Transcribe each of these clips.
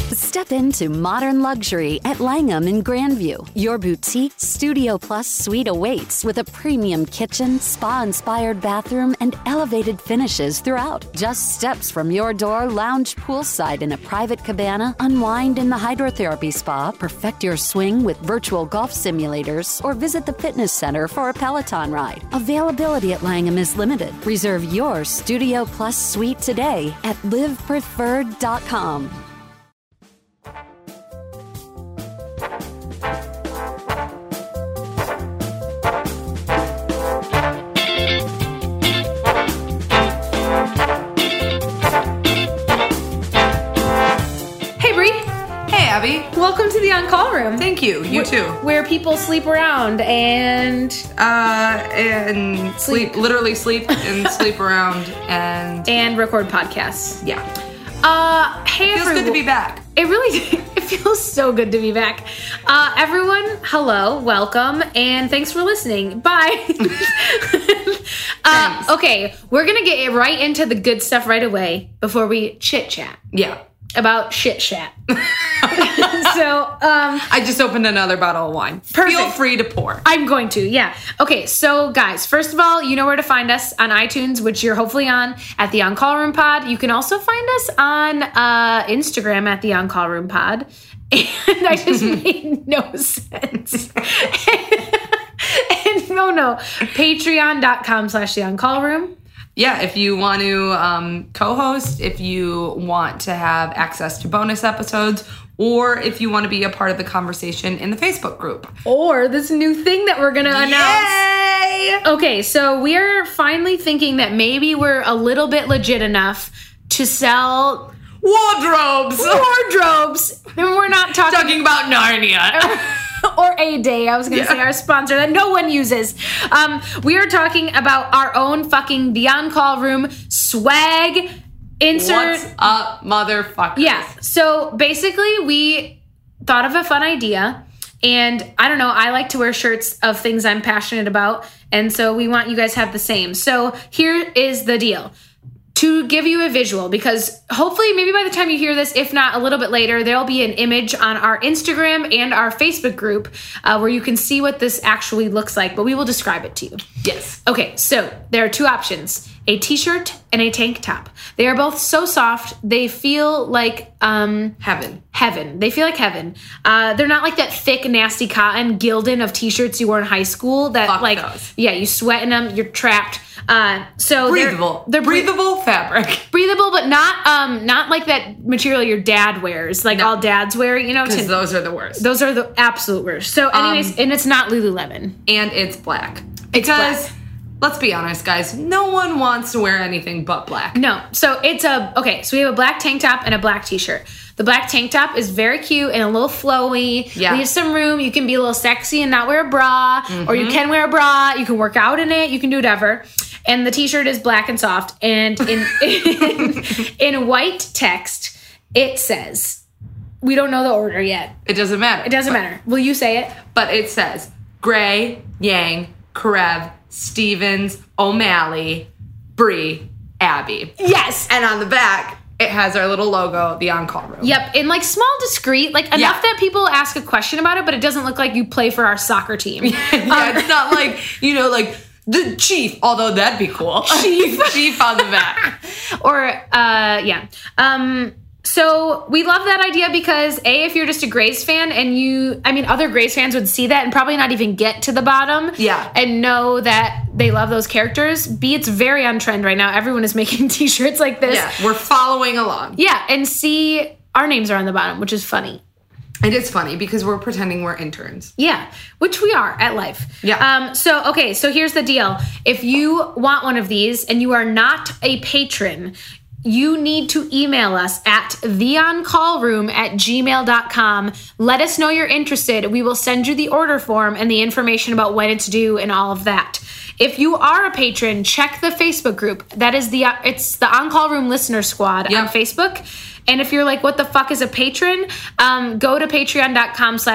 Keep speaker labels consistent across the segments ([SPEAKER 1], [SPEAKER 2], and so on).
[SPEAKER 1] Step into modern luxury at Langham in Grandview. Your boutique Studio Plus suite awaits with a premium kitchen, spa-inspired bathroom, and elevated finishes throughout. Just steps from your door, lounge poolside in a private cabana, unwind in the hydrotherapy spa, perfect your swing with virtual golf simulators, or visit the fitness center for a Peloton ride. Availability at Langham is limited. Reserve your Studio Plus suite today at livepreferred.com.
[SPEAKER 2] Welcome to the On-Call Room.
[SPEAKER 3] Thank you. You too.
[SPEAKER 2] Where people sleep around and
[SPEAKER 3] sleep and sleep around
[SPEAKER 2] and record podcasts.
[SPEAKER 3] Yeah.
[SPEAKER 2] Hey,
[SPEAKER 3] feels good to be back.
[SPEAKER 2] It feels so good to be back. Everyone, hello, welcome, and thanks for listening. Bye. Okay, we're gonna get right into the good stuff right away before we chit chat.
[SPEAKER 3] Yeah.
[SPEAKER 2] About shit chat. So,
[SPEAKER 3] I just opened another bottle of wine.
[SPEAKER 2] Perfect.
[SPEAKER 3] Feel free to pour.
[SPEAKER 2] I'm going to, yeah. Okay, so guys, first of all, you know where to find us on iTunes, which you're hopefully on, at the On-Call Room Pod. You can also find us on Instagram at the On-Call Room Pod. And I just made no sense. And no. Patreon.com/the On-Call Room.
[SPEAKER 3] Yeah, if you want to co-host, if you want to have access to bonus episodes, or if you want to be a part of the conversation in the Facebook group.
[SPEAKER 2] Or this new thing that we're going to announce.
[SPEAKER 3] Yay!
[SPEAKER 2] Okay, so we are finally thinking that maybe we're a little bit legit enough to sell
[SPEAKER 3] wardrobes.
[SPEAKER 2] And we're not talking
[SPEAKER 3] about Narnia.
[SPEAKER 2] Or A Day. I was going to say our sponsor that no one uses. We are talking about our own fucking The On-Call Room swag. Insert.
[SPEAKER 3] What's up, motherfuckers?
[SPEAKER 2] Yeah. So basically, we thought of a fun idea. And I don't know, I like to wear shirts of things I'm passionate about. And so we want you guys to have the same. So here is the deal. To give you a visual, because hopefully maybe by the time you hear this, if not a little bit later, there'll be an image on our Instagram and our Facebook group where you can see what this actually looks like, but we will describe it to you.
[SPEAKER 3] Yes.
[SPEAKER 2] Okay, so there are two options, a t-shirt and a tank top. They are both so soft, they feel like
[SPEAKER 3] heaven.
[SPEAKER 2] They feel like heaven. They're not like that thick, nasty cotton Gildan of t-shirts you wore in high school that
[SPEAKER 3] Fuck
[SPEAKER 2] like,
[SPEAKER 3] those.
[SPEAKER 2] Yeah, you sweat in them, you're trapped. So
[SPEAKER 3] breathable.
[SPEAKER 2] They're
[SPEAKER 3] breathable fabric.
[SPEAKER 2] Breathable, but not like that material your dad wears, like all dads wear, you know.
[SPEAKER 3] Because those are the worst.
[SPEAKER 2] Those are the absolute worst. So anyways, and it's not Lululemon.
[SPEAKER 3] And it's black. Because, let's be honest, guys, no one wants to wear anything but black.
[SPEAKER 2] No. So it's so we have a black tank top and a black t-shirt. The black tank top is very cute and a little flowy.
[SPEAKER 3] Yeah.
[SPEAKER 2] Leave some room. You can be a little sexy and not wear a bra. Or you can wear a bra. You can work out in it. You can do whatever. And the t-shirt is black and soft. And in white text, it says, we don't know the order yet.
[SPEAKER 3] It doesn't matter.
[SPEAKER 2] It doesn't matter. Will you say it?
[SPEAKER 3] But it says Gray, Yang, Karev, Stevens, O'Malley, Bree, Abby.
[SPEAKER 2] Yes.
[SPEAKER 3] And on the back, it has our little logo, the On-Call Room.
[SPEAKER 2] Yep. In like small, discreet, like enough that people ask a question about it, but it doesn't look like you play for our soccer team.
[SPEAKER 3] It's not like, like the Chief, although that'd be cool. Chief on the back.
[SPEAKER 2] Or, so we love that idea because if you're just a Grays fan and other Grays fans would see that and probably not even get to the bottom and know that they love those characters. B, it's very on trend right now. Everyone is making t-shirts like this.
[SPEAKER 3] Yeah, we're following along.
[SPEAKER 2] Yeah, and C, our names are on the bottom, which is funny.
[SPEAKER 3] It is funny because we're pretending we're interns.
[SPEAKER 2] Yeah, which we are at Life.
[SPEAKER 3] Yeah.
[SPEAKER 2] So here's the deal. If you want one of these and you are not a patron, you need to email us at theoncallroom@gmail.com. Let us know you're interested. We will send you the order form and the information about when it's due and all of that. If you are a patron, check the Facebook group. That is it's the On-Call Room Listener Squad on Facebook. And if you're like, what the fuck is a patron? Go to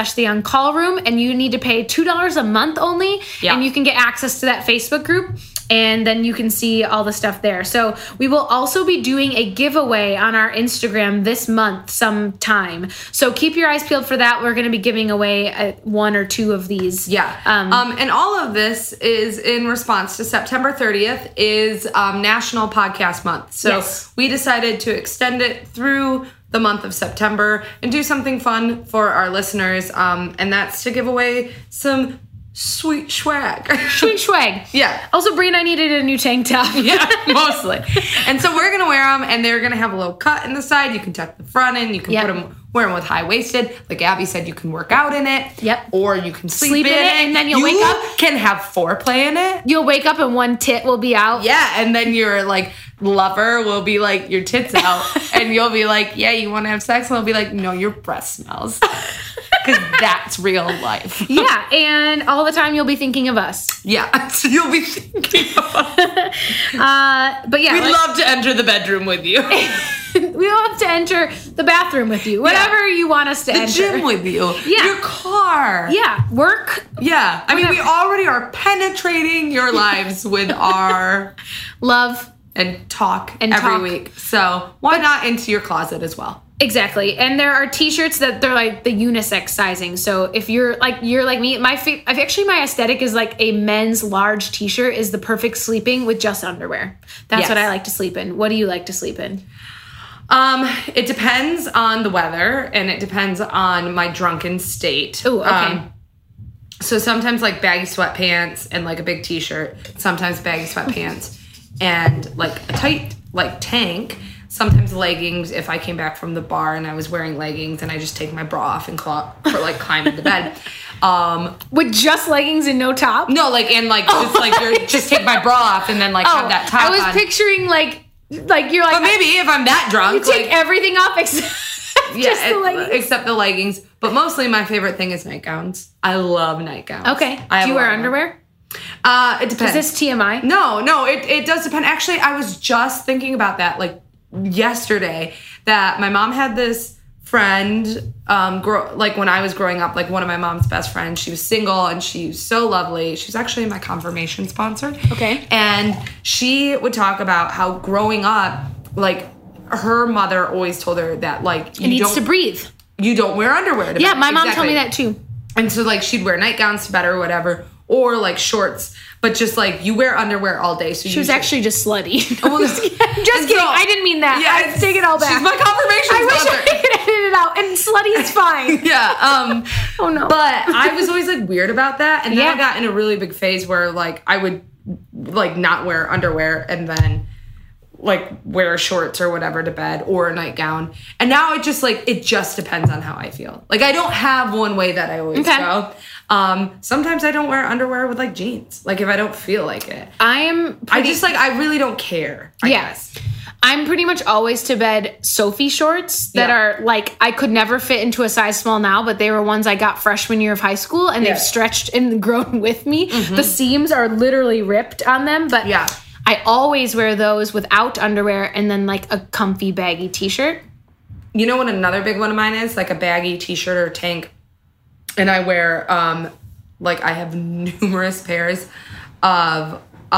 [SPEAKER 2] patreon.com/theoncallroom and you need to pay $2 a month only. Yeah. And you can get access to that Facebook group. and then you can see all the stuff there. So we will also be doing a giveaway on our Instagram this month sometime. So keep your eyes peeled for that. We're going to be giving away 1 or 2 of these.
[SPEAKER 3] Yeah. And all of this is in response to September 30th is National Podcast Month. So we decided to extend it through the month of September and do something fun for our listeners. And that's to give away some sweet swag.
[SPEAKER 2] Sweet swag.
[SPEAKER 3] Yeah.
[SPEAKER 2] Also, Brie and I needed a new tank top.
[SPEAKER 3] Yeah, mostly. And so we're going to wear them, and they're going to have a little cut in the side. You can tuck the front in. You can wear them with high-waisted. Like Abby said, you can work out in it.
[SPEAKER 2] Yep.
[SPEAKER 3] Or you can sleep in it.
[SPEAKER 2] And then you'll wake up.
[SPEAKER 3] You can have foreplay in it.
[SPEAKER 2] You'll wake up and one tit will be out.
[SPEAKER 3] Yeah, and then your, like, lover will be like, your tits out. And you'll be like, yeah, you want to have sex? And they'll be like, no, your breath smells. Because that's real life.
[SPEAKER 2] Yeah, and all the time you'll be thinking of us.
[SPEAKER 3] Yeah, so you'll be thinking of us.
[SPEAKER 2] But yeah.
[SPEAKER 3] We'd love to enter the bedroom with you.
[SPEAKER 2] We love to enter the bathroom with you. Whatever you want us to enter.
[SPEAKER 3] The gym with you.
[SPEAKER 2] Yeah.
[SPEAKER 3] Your car.
[SPEAKER 2] Yeah. Work.
[SPEAKER 3] Yeah. I mean, we already are penetrating your lives with our
[SPEAKER 2] love
[SPEAKER 3] and talk every week. So why not into your closet as well?
[SPEAKER 2] Exactly. And there are t-shirts that they're like the unisex sizing. So if you're like me, my aesthetic is like a men's large t-shirt is the perfect sleeping with just underwear. That's what I like to sleep in. What do you like to sleep in?
[SPEAKER 3] It depends on the weather and it depends on my drunken state.
[SPEAKER 2] Oh, okay.
[SPEAKER 3] So sometimes like baggy sweatpants and like a big t-shirt, sometimes baggy sweatpants and like a tight like tank, sometimes leggings if I came back from the bar and I was wearing leggings and I just take my bra off and climb into bed.
[SPEAKER 2] With just leggings and no top?
[SPEAKER 3] No, like and like just take my bra off and then like have that top on.
[SPEAKER 2] I was picturing like you're like,
[SPEAKER 3] but maybe if I'm that drunk,
[SPEAKER 2] you take everything off except just the leggings.
[SPEAKER 3] Except the leggings. But mostly my favorite thing is nightgowns. I love nightgowns.
[SPEAKER 2] Okay. Do you wear underwear?
[SPEAKER 3] It depends.
[SPEAKER 2] Is this TMI?
[SPEAKER 3] No, it does depend. Actually, I was just thinking about that like yesterday that my mom had this friend like when I was growing up, like one of my mom's best friends. She was single and she was so lovely. She was actually my confirmation sponsor.
[SPEAKER 2] Okay.
[SPEAKER 3] And she would talk about how growing up, like her mother always told her that like
[SPEAKER 2] it needs to breathe.
[SPEAKER 3] You don't wear underwear to bed.
[SPEAKER 2] My mom told me that too.
[SPEAKER 3] And so like she'd wear nightgowns to bed or whatever, or like shorts, but just like you wear underwear all day. So
[SPEAKER 2] she was actually just slutty.
[SPEAKER 3] Oh,
[SPEAKER 2] just kidding. I didn't mean that.
[SPEAKER 3] Yeah,
[SPEAKER 2] I take it all back.
[SPEAKER 3] She's my confirmation
[SPEAKER 2] I wish
[SPEAKER 3] sponsor.
[SPEAKER 2] I could edit it out. And slutty is fine.
[SPEAKER 3] Yeah.
[SPEAKER 2] Oh no.
[SPEAKER 3] But I was always like weird about that, and then I got in a really big phase where like I would like not wear underwear and then like wear shorts or whatever to bed or a nightgown. And now it just depends on how I feel. Like I don't have one way that I always go. Sometimes I don't wear underwear with like jeans. Like if I don't feel like it. I really don't care. I guess.
[SPEAKER 2] I'm pretty much always to bed Sophie shorts that are like, I could never fit into a size small now, but they were ones I got freshman year of high school and they've stretched and grown with me. Mm-hmm. The seams are literally ripped on them, but I always wear those without underwear and then like a comfy baggy t-shirt.
[SPEAKER 3] You know what another big one of mine is? Like a baggy t-shirt or tank. And I wear, I have numerous pairs of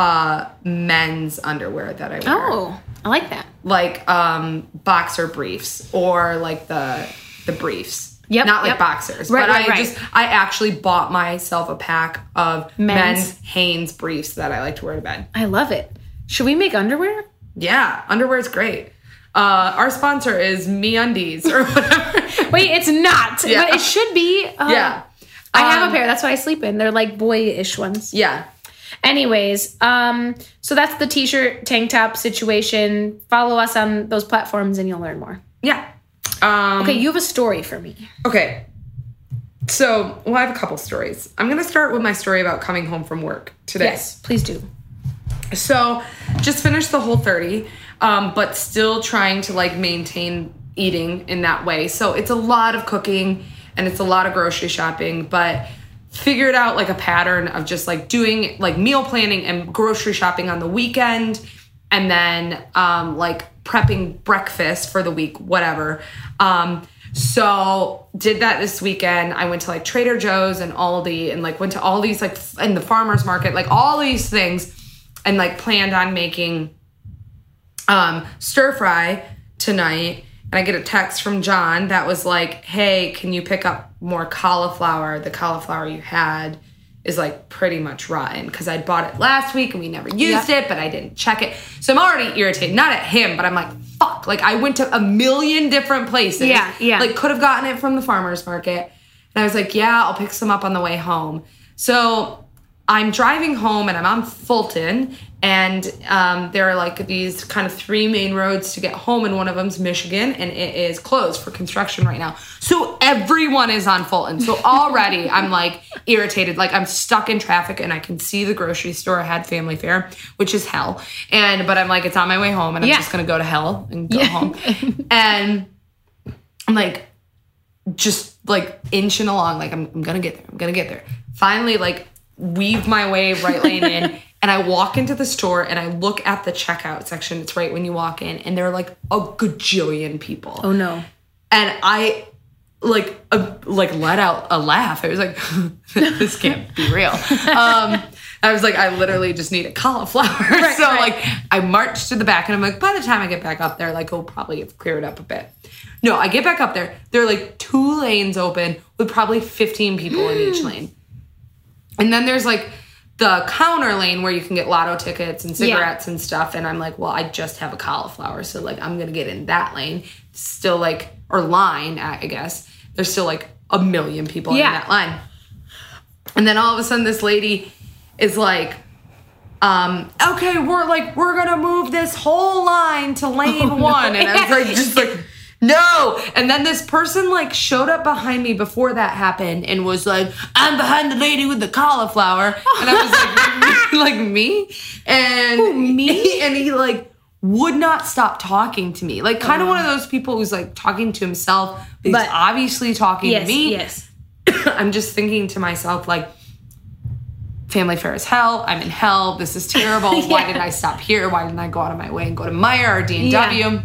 [SPEAKER 3] men's underwear that I wear.
[SPEAKER 2] Oh, I like that.
[SPEAKER 3] Like boxer briefs or like the briefs.
[SPEAKER 2] Yep.
[SPEAKER 3] Not like boxers.
[SPEAKER 2] Right,
[SPEAKER 3] but I actually bought myself a pack of men's Hanes briefs that I like to wear to bed.
[SPEAKER 2] I love it. Should we make underwear?
[SPEAKER 3] Yeah, underwear is great. Our sponsor is MeUndies or whatever.
[SPEAKER 2] Wait, it's not. Yeah. But it should be.
[SPEAKER 3] Yeah.
[SPEAKER 2] I have a pair. That's what I sleep in. They're like boyish ones.
[SPEAKER 3] Yeah.
[SPEAKER 2] Anyways, so that's the t-shirt, tank top situation. Follow us on those platforms and you'll learn more.
[SPEAKER 3] Yeah.
[SPEAKER 2] Okay, you have a story for me.
[SPEAKER 3] Okay. So, I have a couple stories. I'm going to start with my story about coming home from work today.
[SPEAKER 2] Yes, please do.
[SPEAKER 3] So, just finished the Whole30, but still trying to like maintain eating in that way. So, it's a lot of cooking and it's a lot of grocery shopping, but figured out like a pattern of just like doing like meal planning and grocery shopping on the weekend and then like prepping breakfast for the week, whatever. So did that this weekend. I went to like Trader Joe's and Aldi and like went to all these like in the farmer's market, like all these things. and like planned on making stir fry tonight. And I get a text from John that was like, hey, can you pick up more cauliflower? The cauliflower you had is like pretty much rotten because I bought it last week and we never used it, but I didn't check it. So I'm already irritated, not at him, but I'm like, fuck. Like I went to a million different places.
[SPEAKER 2] Yeah.
[SPEAKER 3] Like could have gotten it from the farmer's market. And I was like, yeah, I'll pick some up on the way home. So I'm driving home and I'm on Fulton, and there are like these kind of 3 main roads to get home, and one of them's Michigan, and it is closed for construction right now. So everyone is on Fulton. So already I'm like irritated, like I'm stuck in traffic, and I can see the grocery store ahead, Family Fare, which is hell. But I'm like, it's on my way home, and I'm just gonna go to hell and go home. And I'm like, just like inching along, like I'm gonna get there. I'm gonna get there. Finally, like weave my way right lane in, and I walk into the store and I look at the checkout section. It's right when you walk in, and there are like a gajillion people.
[SPEAKER 2] Oh no!
[SPEAKER 3] And I like let out a laugh. I was like, this can't be real. I was like, I literally just need a cauliflower. Like I marched to the back, and I'm like, by the time I get back up there, like it'll probably have cleared up a bit. No, I get back up there. There are like 2 lanes open with probably 15 people in each lane. And then there's like the counter lane where you can get lotto tickets and cigarettes and stuff. And I'm like, well, I just have a cauliflower. So like, I'm going to get in that lane. Still like, or line, I guess. There's still like a million people in that line. And then all of a sudden this lady is like, okay, we're going to move this whole line to lane 1. And I was like, just like, no. And then this person like showed up behind me before that happened and was like, I'm behind the lady with the cauliflower. And I was like, like me? And
[SPEAKER 2] who, me?
[SPEAKER 3] And he like would not stop talking to me. Like kind of one of those people who's like talking to himself, but he's obviously talking to me.
[SPEAKER 2] Yes.
[SPEAKER 3] I'm just thinking to myself like, Family Fare is hell. I'm in hell. This is terrible. Why did I stop here? Why didn't I go out of my way and go to Meijer or D&W? Yeah.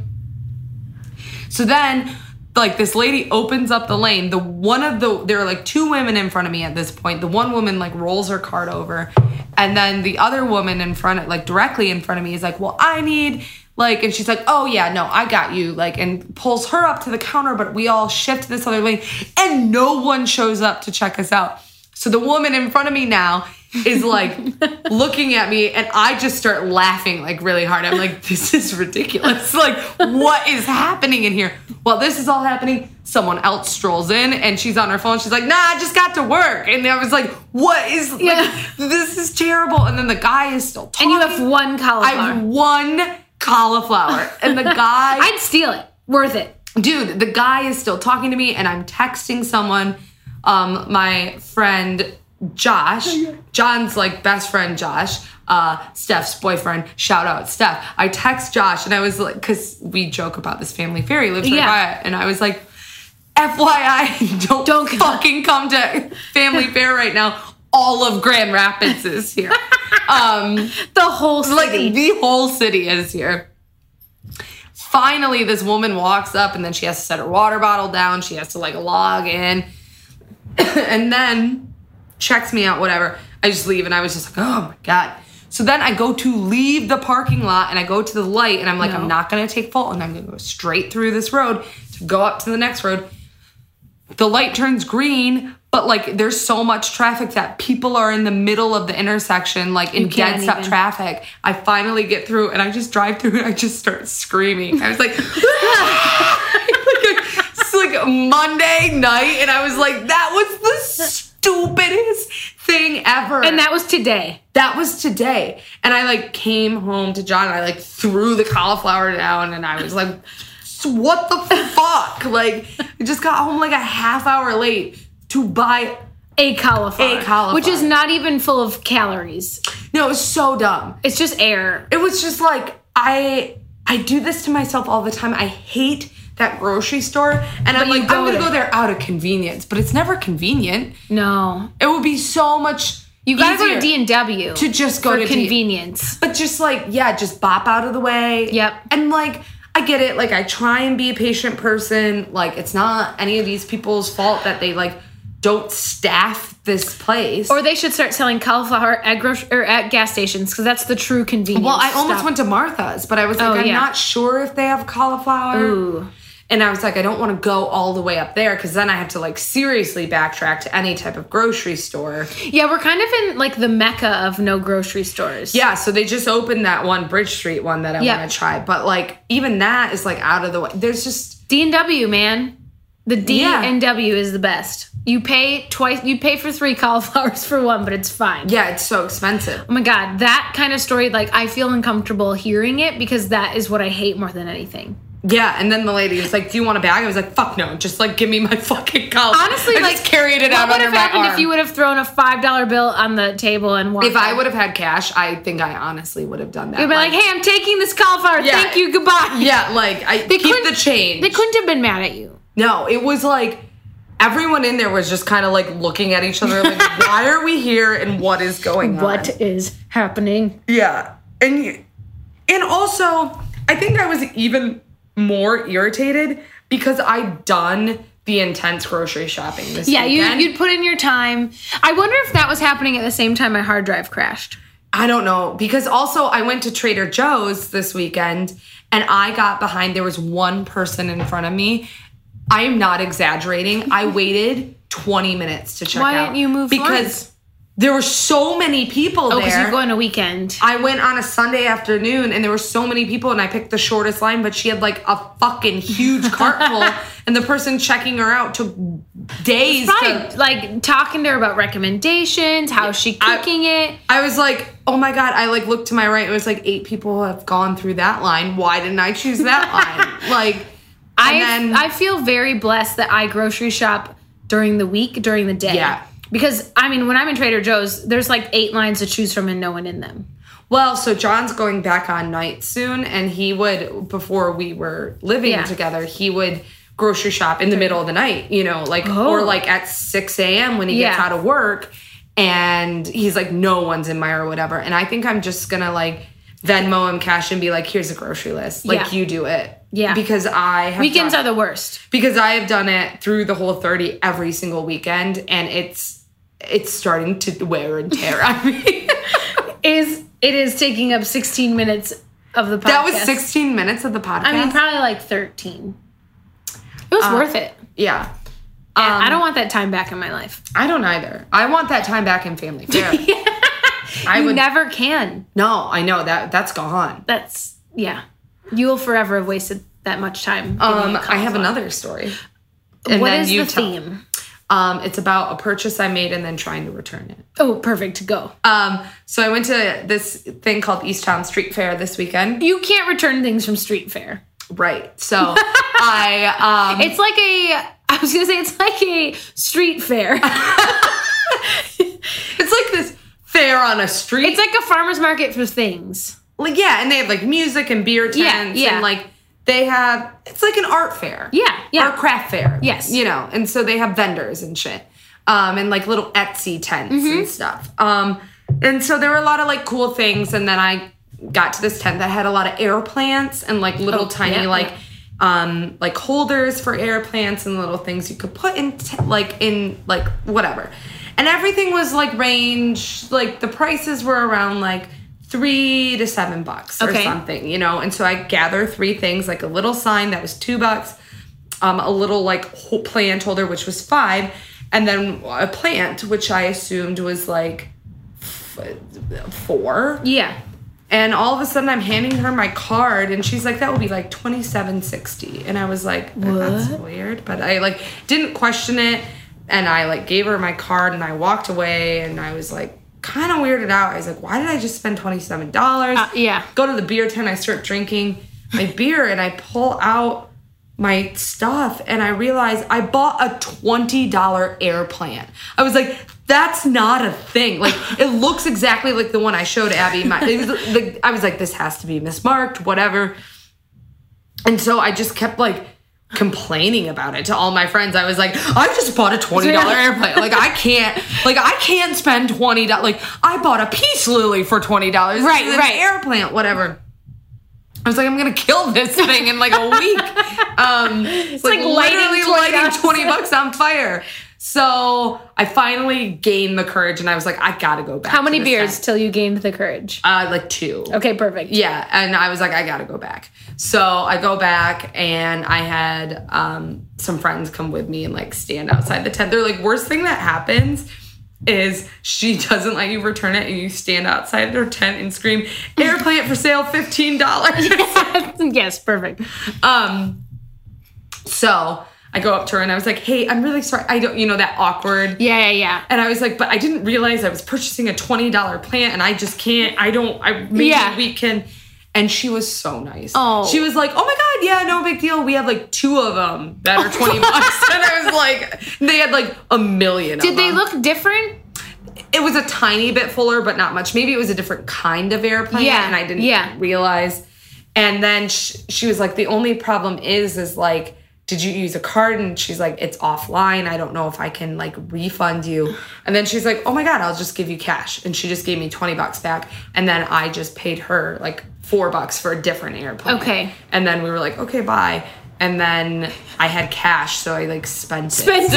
[SPEAKER 3] So then, like, this lady opens up the lane. There are, like, 2 women in front of me at this point. The one woman, like, rolls her cart over. And then the other woman in front of, like, directly in front of me is like, well, I need, like, and she's like, oh, yeah, no, I got you. Like, and pulls her up to the counter, but we all shift to this other lane. And no one shows up to check us out. So the woman in front of me now is like looking at me, and I just start laughing like really hard. I'm like, this is ridiculous. Like, what is happening in here? While this is all happening, someone else strolls in and she's on her phone. She's like, nah, I just got to work. And I was like, what is, like, this is terrible. And then the guy is still talking.
[SPEAKER 2] And you have 1 cauliflower.
[SPEAKER 3] I have 1 cauliflower. And the guy.
[SPEAKER 2] I'd steal it. Worth it.
[SPEAKER 3] Dude, the guy is still talking to me, and I'm texting someone, my friend Josh, John's like best friend Josh, Steph's boyfriend, shout out Steph. I text Josh, and I was like, because we joke about this Family Fare, he lives right by it, and I was like, FYI, don't fucking come to Family Fare right now. All of Grand Rapids is here.
[SPEAKER 2] The whole city.
[SPEAKER 3] Like the whole city is here. Finally, this woman walks up, and then she has to set her water bottle down. She has to like log in, and then checks me out, whatever. I just leave, and I was just like, oh my God. So then I go to leave the parking lot, and I go to the light, and I'm like, I'm not going to take Fulton. I'm going to go straight through this road to go up to the next road. The light turns green, but like there's so much traffic that people are in the middle of the intersection, like in dead stop traffic. I finally get through, and I just drive through, and I just start screaming. I was like, it's like Monday night, and I was like, that was the stupidest thing ever.
[SPEAKER 2] And that was today.
[SPEAKER 3] That was today. And I like came home to John, and I like threw the cauliflower down, and I was like, what the fuck? Like, I just got home like a half hour late to buy
[SPEAKER 2] a cauliflower. Which is not even full of calories.
[SPEAKER 3] No, it was so dumb.
[SPEAKER 2] It's just air.
[SPEAKER 3] It was just like, I do this to myself all the time. I hate that grocery store, and I'm like, I'm gonna go there out of convenience, but it's never convenient.
[SPEAKER 2] No,
[SPEAKER 3] it would be so much.
[SPEAKER 2] You gotta go to D&W
[SPEAKER 3] to just go to
[SPEAKER 2] convenience,
[SPEAKER 3] but just like just bop out of the way.
[SPEAKER 2] Yep.
[SPEAKER 3] And like, I get it. Like, I try and be a patient person. Like, it's not any of these people's fault that they like don't staff this place.
[SPEAKER 2] Or they should start selling cauliflower at gas stations, because that's the true convenience.
[SPEAKER 3] Well, I almost
[SPEAKER 2] stuff.
[SPEAKER 3] went to Martha's, but I was like, I'm not sure if they have cauliflower.
[SPEAKER 2] Ooh.
[SPEAKER 3] And I was like, I don't want to go all the way up there, because then I have to like seriously backtrack to any type of grocery store.
[SPEAKER 2] Yeah, we're kind of in like the mecca of no grocery stores.
[SPEAKER 3] Yeah, so they just opened that one Bridge Street one that I want to try. But like even that is like out of the way. There's just
[SPEAKER 2] D&W, man. The D&W is the best. You pay twice. You pay for 3 cauliflowers for 1, but it's fine.
[SPEAKER 3] Yeah, it's so expensive.
[SPEAKER 2] Oh my God, that kind of story, like I feel uncomfortable hearing it, because that is what I hate more than anything.
[SPEAKER 3] Yeah, and then the lady was like, do you want a bag? I was like, fuck no, just like give me my fucking cauliflower.
[SPEAKER 2] Honestly,
[SPEAKER 3] I
[SPEAKER 2] like
[SPEAKER 3] just carried it out under my arm.
[SPEAKER 2] What would have happened if you would have thrown a $5 bill on the table and walked
[SPEAKER 3] If I would have had cash, I think I honestly would have done that.
[SPEAKER 2] You'd be like, hey, I'm taking this cauliflower.
[SPEAKER 3] Yeah,
[SPEAKER 2] thank you, goodbye.
[SPEAKER 3] Yeah, like keep the change.
[SPEAKER 2] They couldn't have been mad at you.
[SPEAKER 3] No, it was like everyone in there was just kind of like looking at each other like, why are we here and what is going on?
[SPEAKER 2] What is happening?
[SPEAKER 3] Yeah. And also, I think I was even more irritated because I'd done the intense grocery shopping this weekend.
[SPEAKER 2] Yeah, you'd put in your time. I wonder if that was happening at the same time my hard drive crashed.
[SPEAKER 3] I don't know. Because also I went to Trader Joe's this weekend and I got behind. There was one person in front of me. I am not exaggerating. I waited 20 minutes to check out.
[SPEAKER 2] Why didn't you move
[SPEAKER 3] Because
[SPEAKER 2] lines?
[SPEAKER 3] There were so many people there.
[SPEAKER 2] Oh, because you're going a weekend.
[SPEAKER 3] I went on a Sunday afternoon and there were so many people and I picked the shortest line, but she had like a fucking huge cart full and the person checking her out took days
[SPEAKER 2] to like talking to her about recommendations, how's she cooking it.
[SPEAKER 3] I was like, oh my God, I like looked to my right. It was like 8 people have gone through that line. Why didn't I choose that line? Like,
[SPEAKER 2] I feel very blessed that I grocery shop during the week, during the day.
[SPEAKER 3] Yeah.
[SPEAKER 2] Because, I mean, when I'm in Trader Joe's, there's like 8 lines to choose from and no one in them.
[SPEAKER 3] Well, so John's going back on night soon, and he would, before we were living together, he would grocery shop in the middle of the night, you know, like, or like at 6 a.m. when he gets out of work, and he's like, no one's in my or whatever. And I think I'm just gonna like Venmo him cash and be like, here's a grocery list. Like, you do it.
[SPEAKER 2] Yeah.
[SPEAKER 3] Because I have
[SPEAKER 2] Weekends are the worst.
[SPEAKER 3] Because I have done it through the whole 30 every single weekend, and it's starting to wear and tear on me.
[SPEAKER 2] It is taking up 16 minutes of the podcast.
[SPEAKER 3] That was 16 minutes of the podcast?
[SPEAKER 2] I mean, probably like 13. It was worth it.
[SPEAKER 3] Yeah.
[SPEAKER 2] I don't want that time back in my life.
[SPEAKER 3] I don't either. I want that time back in family fare.
[SPEAKER 2] You never can.
[SPEAKER 3] No, I know. That's gone.
[SPEAKER 2] You will forever have wasted that much time.
[SPEAKER 3] I have another story. And
[SPEAKER 2] what is the theme?
[SPEAKER 3] It's about a purchase I made and then trying to return it.
[SPEAKER 2] Oh, perfect. Go.
[SPEAKER 3] So I went to this thing called Easttown Street Fair this weekend.
[SPEAKER 2] You can't return things from street fair.
[SPEAKER 3] Right. So it's
[SPEAKER 2] like a street fair.
[SPEAKER 3] It's like this fair on a street.
[SPEAKER 2] It's like a farmer's market for things.
[SPEAKER 3] Like, yeah, and they have like music and beer tents and like they have, it's like an art fair.
[SPEAKER 2] Yeah.
[SPEAKER 3] Or a craft fair.
[SPEAKER 2] Yes.
[SPEAKER 3] You know, and so they have vendors and shit. And like little Etsy tents and stuff. And so there were a lot of like cool things. And then I got to this tent that had a lot of air plants and like little tiny like holders for air plants and little things you could put in like whatever. And everything was like range, like the prices were around like $3 to $7 or something, you know? And so I gather 3 things, like a little sign that was $2, a little like plant holder, which was $5, and then a plant, which I assumed was like $4.
[SPEAKER 2] Yeah.
[SPEAKER 3] And all of a sudden I'm handing her my card and she's like, that would be like $27.60. And I was like, that's weird. But I like didn't question it. And I like gave her my card and I walked away and I was like kind of weirded out. I was like, why did I just spend $27?
[SPEAKER 2] Yeah.
[SPEAKER 3] Go to the beer tent. I start drinking my beer and I pull out my stuff and I realize I bought a $20 air plant. I was like, that's not a thing. Like, it looks exactly like the one I showed Abby. I was like, this has to be mismarked, whatever. And so I just kept like complaining about it to all my friends. I was like, I just bought a $20 airplane. Like, I can't spend $20. Like, I bought a peace lily for $20.
[SPEAKER 2] Right.
[SPEAKER 3] An air plant, whatever. I was like, I'm gonna kill this thing in like a week. It's like literally lighting $20 on fire. So I finally gained the courage and I was like, I gotta go back.
[SPEAKER 2] How many beers till you gained the courage?
[SPEAKER 3] Like 2.
[SPEAKER 2] Okay, perfect.
[SPEAKER 3] Yeah. And I was like, I gotta go back. So I go back and I had some friends come with me and like stand outside the tent. They're like, worst thing that happens is she doesn't let you return it and you stand outside her tent and scream, air plant for sale, $15.
[SPEAKER 2] Yes, perfect.
[SPEAKER 3] So I go up to her and I was like, hey, I'm really sorry. I don't, that awkward.
[SPEAKER 2] Yeah.
[SPEAKER 3] And I was like, but I didn't realize I was purchasing a $20 plant and I just can't, maybe we can. And she was so nice.
[SPEAKER 2] Oh.
[SPEAKER 3] She was like, oh my God, yeah, no big deal. We have like 2 of them that are $20. And I was like, they had like a million of them.
[SPEAKER 2] Did they look different?
[SPEAKER 3] It was a tiny bit fuller, but not much. Maybe it was a different kind of airplane.
[SPEAKER 2] Yeah.
[SPEAKER 3] And I didn't realize. And then she was like, the only problem is like, did you use a card? And she's like, it's offline. I don't know if I can like refund you. And then she's like, oh my God, I'll just give you cash. And she just gave me $20 back. And then I just paid her like $4 for a different airplane.
[SPEAKER 2] Okay.
[SPEAKER 3] And then we were like, okay, bye. And then I had cash, so I like spent it.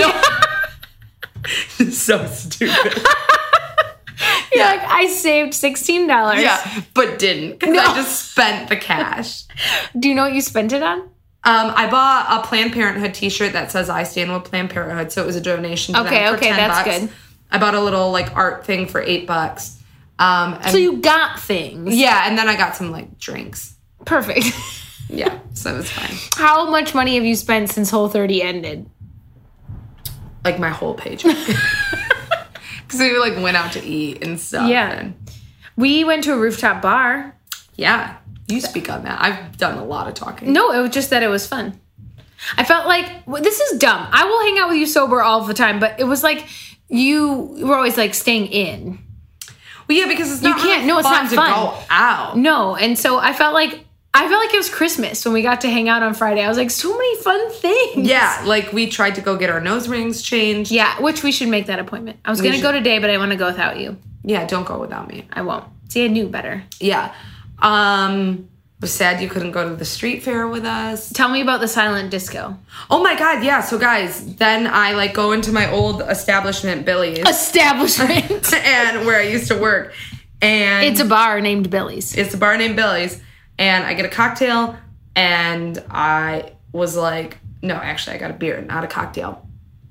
[SPEAKER 3] So stupid.
[SPEAKER 2] You're like, I saved $16.
[SPEAKER 3] Yeah, but didn't. Because I just spent the cash.
[SPEAKER 2] Do you know what you spent it on?
[SPEAKER 3] I bought a Planned Parenthood t-shirt that says I stand with Planned Parenthood, so it was a donation to them for $10.
[SPEAKER 2] That's good.
[SPEAKER 3] I bought a little like art thing for $8.
[SPEAKER 2] So you got things.
[SPEAKER 3] Yeah, and then I got some like drinks.
[SPEAKER 2] Perfect.
[SPEAKER 3] Yeah, so it was fine.
[SPEAKER 2] How much money have you spent since Whole30 ended?
[SPEAKER 3] Like my whole paycheck. Because we like went out to eat and stuff.
[SPEAKER 2] Yeah.
[SPEAKER 3] And
[SPEAKER 2] we went to a rooftop bar.
[SPEAKER 3] Yeah. You speak on that. I've done a lot of talking.
[SPEAKER 2] No, it was just that it was fun. I felt like, this is dumb. I will hang out with you sober all the time, but it was like you were always like staying in.
[SPEAKER 3] Well, yeah, because it's not
[SPEAKER 2] it's not fun
[SPEAKER 3] to go out.
[SPEAKER 2] No, and so I felt like it was Christmas when we got to hang out on Friday. I was like, so many fun things.
[SPEAKER 3] Yeah, like we tried to go get our nose rings changed.
[SPEAKER 2] Yeah, which we should make that appointment. I was going to go today, but I want to go without you.
[SPEAKER 3] Yeah, don't go without me.
[SPEAKER 2] I won't. See, I knew better.
[SPEAKER 3] Yeah. Was sad you couldn't go to the street fair with us.
[SPEAKER 2] Tell me about the silent disco.
[SPEAKER 3] Oh my God, yeah. So guys, then I like go into my old establishment, Billy's. And where I used to work. And
[SPEAKER 2] it's a bar named Billy's.
[SPEAKER 3] It's a bar named Billy's. And I get a cocktail and I was like, no, actually I got a beer, not a cocktail.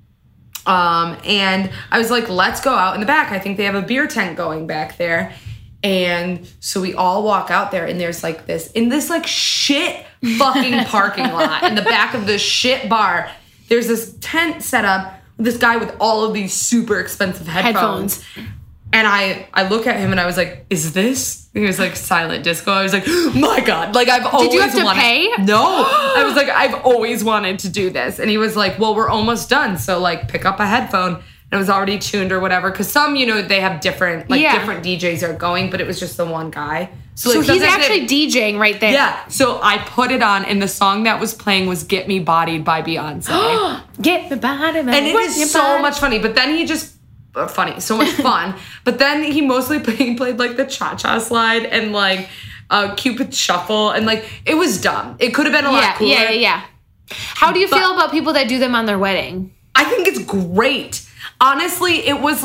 [SPEAKER 3] And I was like, let's go out in the back. I think they have a beer tent going back there. And so we all walk out there and there's like this, in this like shit fucking parking lot in the back of this shit bar, there's this tent set up with this guy with all of these super expensive headphones. And I look at him and I was like, is this? He was like, silent disco. I was like, oh my God. Like I've always wanted.
[SPEAKER 2] Did you have to pay?
[SPEAKER 3] No. I was like, I've always wanted to do this. And he was like, well, we're almost done. So like pick up a headphone. And it was already tuned or whatever. Because some, they have different DJs are going, but it was just the one guy.
[SPEAKER 2] So he's actually DJing right there.
[SPEAKER 3] Yeah. So I put it on and the song that was playing was Get Me Bodied by Beyonce.
[SPEAKER 2] Get Me Bodied.
[SPEAKER 3] And it is so much funny. But then he just, so much fun. But then he mostly played like the cha-cha slide and like Cupid Shuffle. And like, it was dumb. It could have been a lot cooler.
[SPEAKER 2] Yeah. How do you feel about people that do them on their wedding?
[SPEAKER 3] I think it's great. Honestly, it was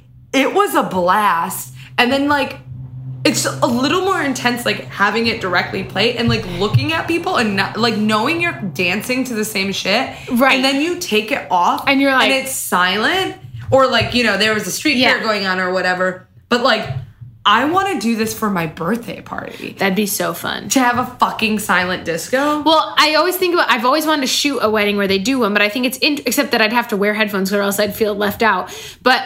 [SPEAKER 3] a blast. And then like, it's a little more intense, like having it directly play and like looking at people and not, like knowing you're dancing to the same shit.
[SPEAKER 2] Right.
[SPEAKER 3] And then you take it off
[SPEAKER 2] and you're like,
[SPEAKER 3] and it's silent or like, there was a street fair going on or whatever. But like, I want to do this for my birthday party.
[SPEAKER 2] That'd be so fun.
[SPEAKER 3] To have a fucking silent disco.
[SPEAKER 2] Well, I've always wanted to shoot a wedding where they do one, but I think except that I'd have to wear headphones or else I'd feel left out. But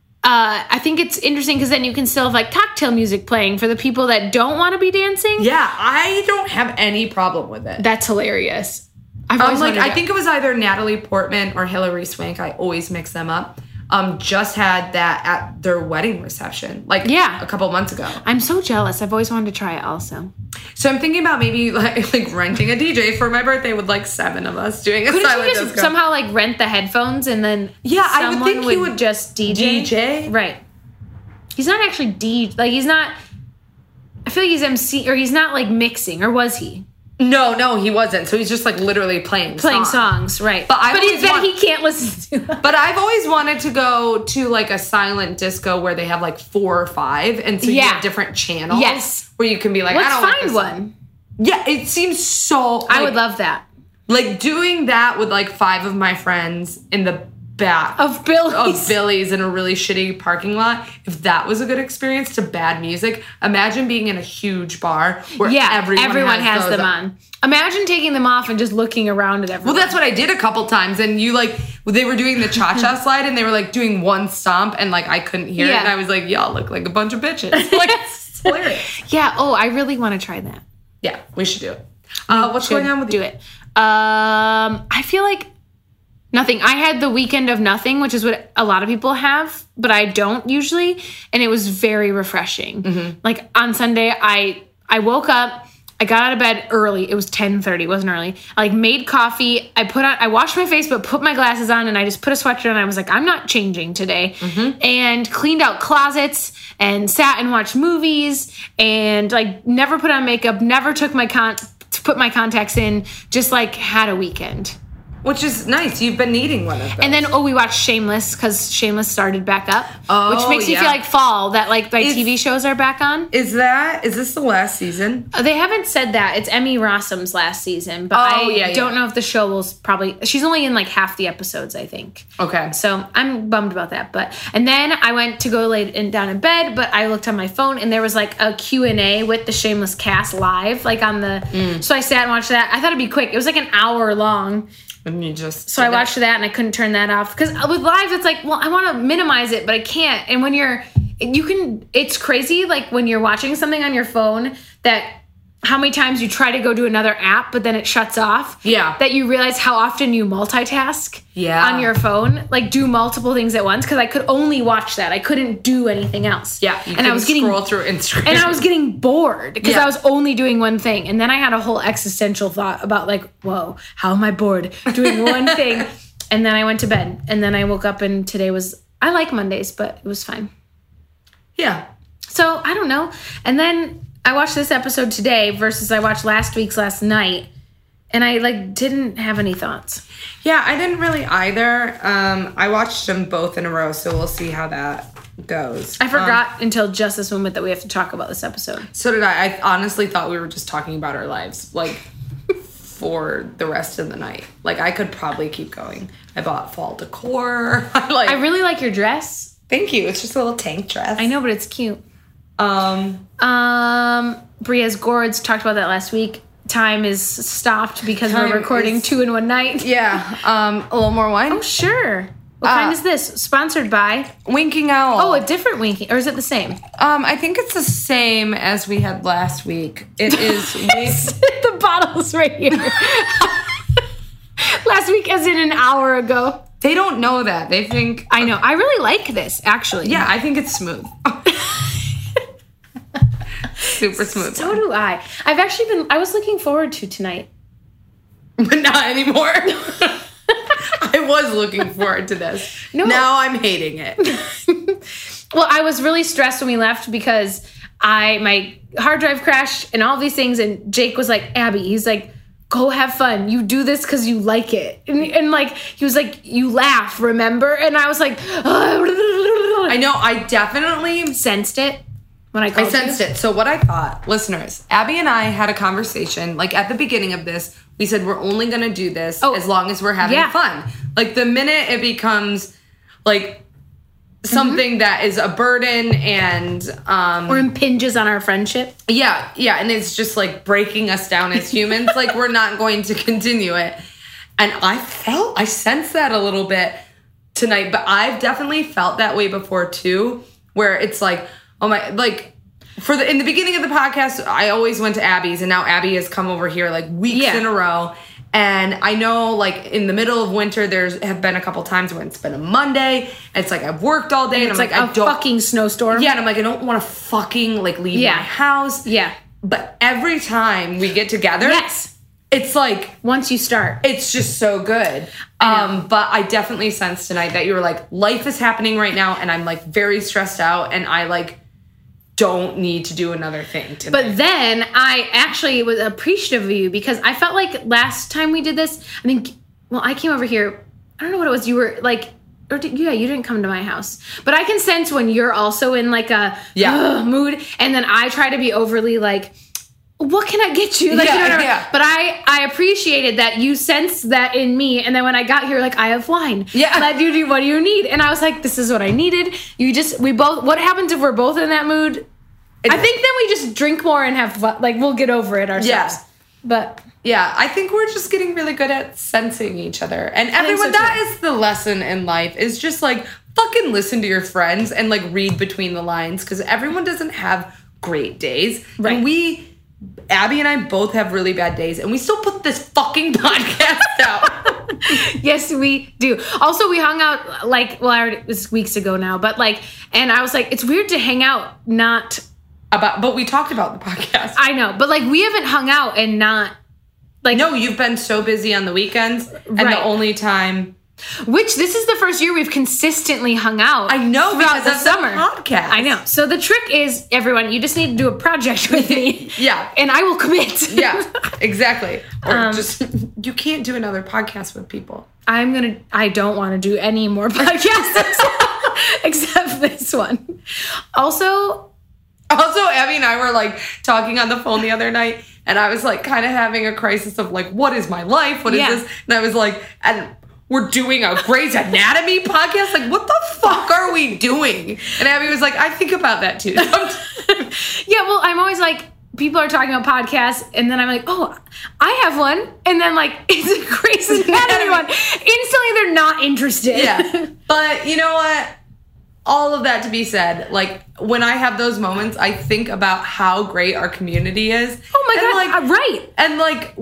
[SPEAKER 2] I think it's interesting because then you can still have like cocktail music playing for the people that don't want to be dancing.
[SPEAKER 3] Yeah, I don't have any problem with it.
[SPEAKER 2] That's hilarious.
[SPEAKER 3] I think it was either Natalie Portman or Hilary Swank. I always mix them up. Just had that at their wedding reception, a couple months ago.
[SPEAKER 2] I'm so jealous. I've always wanted to try it also.
[SPEAKER 3] So I'm thinking about maybe like renting a DJ for my birthday with like 7 of us doing a silent disco.
[SPEAKER 2] Just somehow like rent the headphones and then
[SPEAKER 3] I would think he would
[SPEAKER 2] just DJ. Right. He's not actually DJ. Like he's not. I feel like he's MC or he's not like mixing or was he?
[SPEAKER 3] No, he wasn't. So he's just like literally playing
[SPEAKER 2] songs, right?
[SPEAKER 3] But
[SPEAKER 2] he can't listen to.
[SPEAKER 3] But I've always wanted to go to like a silent disco where they have like 4 or 5, and so you have different channels.
[SPEAKER 2] Yes,
[SPEAKER 3] where you can be like,
[SPEAKER 2] let's
[SPEAKER 3] I don't
[SPEAKER 2] find one.
[SPEAKER 3] Yeah, it seems so. Like,
[SPEAKER 2] I would love that.
[SPEAKER 3] Like doing that with like 5 of my friends in the back
[SPEAKER 2] of Billy's
[SPEAKER 3] in a really shitty parking lot. If that was a good experience to bad music, imagine being in a huge bar where everyone has them on.
[SPEAKER 2] Imagine taking them off and just looking around at everyone.
[SPEAKER 3] Well, that's what I did a couple times, and they were doing the cha-cha slide, and they were like doing one stomp, and like I couldn't hear it, and I was like, y'all look like a bunch of bitches. Like, it's hilarious.
[SPEAKER 2] Yeah. Oh, I really want to try that.
[SPEAKER 3] Yeah, we should do it. What's going on with
[SPEAKER 2] you? Do it. I feel like nothing. I had the weekend of nothing, which is what a lot of people have, but I don't usually. And it was very refreshing. Mm-hmm. Like on Sunday, I woke up, I got out of bed early. It was 10:30. It wasn't early. I made coffee. I washed my face, but put my glasses on, and I just put a sweatshirt on. I was like, I'm not changing today. Mm-hmm. And cleaned out closets and sat and watched movies and never put on makeup, never took put my contacts in, just had a weekend.
[SPEAKER 3] Which is nice. You've been needing one of those.
[SPEAKER 2] And then, we watched Shameless because Shameless started back up. Oh, which makes me feel like fall, that my TV shows are back on.
[SPEAKER 3] Is this the last season?
[SPEAKER 2] They haven't said that. It's Emmy Rossum's last season. But I don't know if the show will she's only in half the episodes, I think.
[SPEAKER 3] Okay.
[SPEAKER 2] So I'm bummed about that. And then I went to go lay down in bed, but I looked on my phone and there was a Q&A with the Shameless cast live, on the, so I sat and watched that. I thought it'd be quick. It was an hour long.
[SPEAKER 3] And you just
[SPEAKER 2] so I watched that and I couldn't turn that off because with live it's I want to minimize it but I can't. And when it's crazy when you're watching something on your phone that how many times you try to go to another app but then it shuts off.
[SPEAKER 3] Yeah, that
[SPEAKER 2] you realize how often you multitask.
[SPEAKER 3] Yeah,
[SPEAKER 2] on your phone, do multiple things at once because I could only watch that. I couldn't do anything else.
[SPEAKER 3] Yeah,
[SPEAKER 2] and I was
[SPEAKER 3] scroll through Instagram,
[SPEAKER 2] and I was getting bored because I was only doing one thing. And then I had a whole existential thought about whoa, how am I bored doing one thing? And then I went to bed, and then I woke up, and today I like Mondays, but it was fine.
[SPEAKER 3] Yeah.
[SPEAKER 2] So I don't know. And then I watched this episode today versus I watched last week's last night. And I didn't have any thoughts.
[SPEAKER 3] Yeah, I didn't really either. I watched them both in a row, so we'll see how that goes.
[SPEAKER 2] I forgot until just this moment that we have to talk about this episode.
[SPEAKER 3] So did I. I honestly thought we were just talking about our lives, for the rest of the night. I could probably keep going. I bought fall decor.
[SPEAKER 2] I really like your dress.
[SPEAKER 3] Thank you. It's just a little tank dress.
[SPEAKER 2] I know, but it's cute. Bria's gourds, talked about that last week. Time is stopped because we're recording 2 in one night.
[SPEAKER 3] Yeah. A little more wine?
[SPEAKER 2] Oh, sure. What kind is this? Sponsored by?
[SPEAKER 3] Winking Owl.
[SPEAKER 2] Oh, a different Winking. Or is it the same?
[SPEAKER 3] I think it's the same as we had last week. It is.
[SPEAKER 2] The bottle's right here. Last week as in an hour ago.
[SPEAKER 3] They don't know that. They think...
[SPEAKER 2] I know. I really like this, actually.
[SPEAKER 3] Yeah, I think it's smooth. Super smooth.
[SPEAKER 2] So do I. I was looking forward to tonight.
[SPEAKER 3] But not anymore. I was looking forward to this. No. Now I'm hating it.
[SPEAKER 2] Well, I was really stressed when we left because my hard drive crashed and all these things. And Jake was like, Abby, he's like, go have fun. You do this because you like it. And he was like, you laugh, remember? And I was like,
[SPEAKER 3] I know. I definitely
[SPEAKER 2] sensed it. When I
[SPEAKER 3] sensed it. So what I thought, listeners, Abby and I had a conversation, at the beginning of this, we said we're only going to do this as long as we're having fun. The minute it becomes, something that is a burden and...
[SPEAKER 2] or impinges on our friendship.
[SPEAKER 3] Yeah, and it's just, breaking us down as humans, we're not going to continue it. And I sensed that a little bit tonight, but I've definitely felt that way before, too, where it's oh my, in the beginning of the podcast, I always went to Abby's, and now Abby has come over here weeks in a row. And I know in the middle of winter, have been a couple times when it's been a Monday. And it's I've worked all day, and I'm
[SPEAKER 2] a fucking snowstorm.
[SPEAKER 3] Yeah, and I'm I don't want to fucking leave my house.
[SPEAKER 2] Yeah.
[SPEAKER 3] But every time we get together,
[SPEAKER 2] yes,
[SPEAKER 3] it's
[SPEAKER 2] once you start,
[SPEAKER 3] it's just so good. But I definitely sensed tonight that you were life is happening right now, and I'm very stressed out, and don't need to do another thing today.
[SPEAKER 2] But then I actually was appreciative of you because I felt like last time we did this, I came over here. I don't know what it was. You were like, you didn't come to my house. But I can sense when you're also in like a mood. And then I try to be overly like, what can I get you? Like, But I appreciated that you sensed that in me. And then when I got here, like, I have wine.
[SPEAKER 3] Yeah.
[SPEAKER 2] What do you need? And I was like, this is what I needed. What happens if we're both in that mood? I think then we just drink more and have fun. Like, we'll get over it ourselves. Yeah. But
[SPEAKER 3] yeah, I think we're just getting really good at sensing each other. And everyone, that is the lesson in life, is just like fucking listen to your friends and like read between the lines, because everyone doesn't have great days. Right. And Abby and I both have really bad days, and we still put this fucking podcast out.
[SPEAKER 2] Yes, we do. Also, we hung out it was weeks ago now, but and I was like, it's weird to hang out
[SPEAKER 3] but we talked about the podcast.
[SPEAKER 2] I know, but we haven't hung out and not
[SPEAKER 3] no, you've been so busy on the weekends, and the only time.
[SPEAKER 2] Which this is the first year we've consistently hung out.
[SPEAKER 3] I know,
[SPEAKER 2] throughout the summer
[SPEAKER 3] podcast.
[SPEAKER 2] I know. So the trick is, everyone, you just need to do a project with me.
[SPEAKER 3] Yeah,
[SPEAKER 2] and I will commit.
[SPEAKER 3] Yeah, exactly. Or you can't do another podcast with people.
[SPEAKER 2] I don't want to do any more podcasts except this one. Also,
[SPEAKER 3] Abby and I were like talking on the phone the other night, and I was like kind of having a crisis of like, what is my life? What is this? And I was like, and we're doing a Grey's Anatomy podcast? Like, what the fuck are we doing? And Abby was like, I think about that too.
[SPEAKER 2] Yeah, well, I'm always like, people are talking about podcasts, and then I'm like, oh, I have one. And then it's a Grey's Anatomy one. Instantly, they're not interested.
[SPEAKER 3] Yeah. But you know what? All of that to be said, when I have those moments, I think about how great our community is.
[SPEAKER 2] Oh my God, right.
[SPEAKER 3] And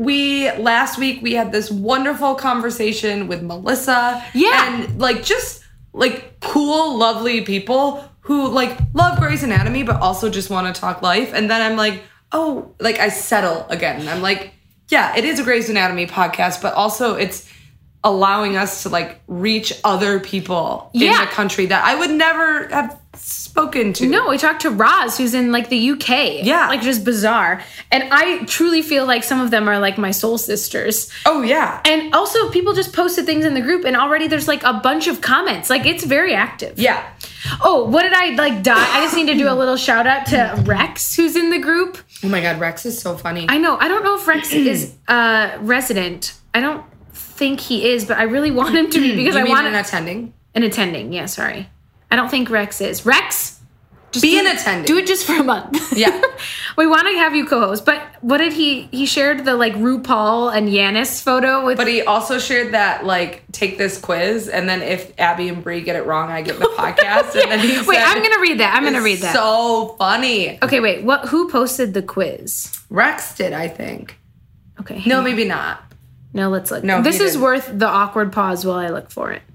[SPEAKER 3] last week we had this wonderful conversation with Melissa.
[SPEAKER 2] Yeah.
[SPEAKER 3] And just cool, lovely people who love Grey's Anatomy, but also just want to talk life. And then I'm like, oh, I settle again. I'm like, yeah, it is a Grey's Anatomy podcast, but also it's allowing us to reach other people in the country that I would never have spoken to.
[SPEAKER 2] No, we talked to Roz, who's in the UK.
[SPEAKER 3] Yeah.
[SPEAKER 2] Just bizarre. And I truly feel like some of them are my soul sisters.
[SPEAKER 3] Oh, yeah.
[SPEAKER 2] And also people just posted things in the group, and already there's a bunch of comments. It's very active.
[SPEAKER 3] Yeah.
[SPEAKER 2] Oh, what did I die? I just need to do a little shout out to Rex, who's in the group.
[SPEAKER 3] Oh my God, Rex is so funny.
[SPEAKER 2] I know. I don't know if Rex is a resident. I don't think he is, but I really want him to be, because I want
[SPEAKER 3] an attending.
[SPEAKER 2] An attending, yeah, sorry. I don't think Rex is. Rex, just
[SPEAKER 3] be an attending.
[SPEAKER 2] Do it just for a month.
[SPEAKER 3] Yeah.
[SPEAKER 2] We want to have you co-host, but what did he shared the RuPaul and Yanis photo with.
[SPEAKER 3] But he also shared that take this quiz, and then if Abby and Brie get it wrong, I get the podcast. Yeah. And then he said,
[SPEAKER 2] wait, I'm going to read that.
[SPEAKER 3] So funny.
[SPEAKER 2] Okay, wait, who posted the quiz?
[SPEAKER 3] Rex did, I think.
[SPEAKER 2] Okay.
[SPEAKER 3] No, maybe not.
[SPEAKER 2] No, let's look.
[SPEAKER 3] No,
[SPEAKER 2] this is worth the awkward pause while I look for it.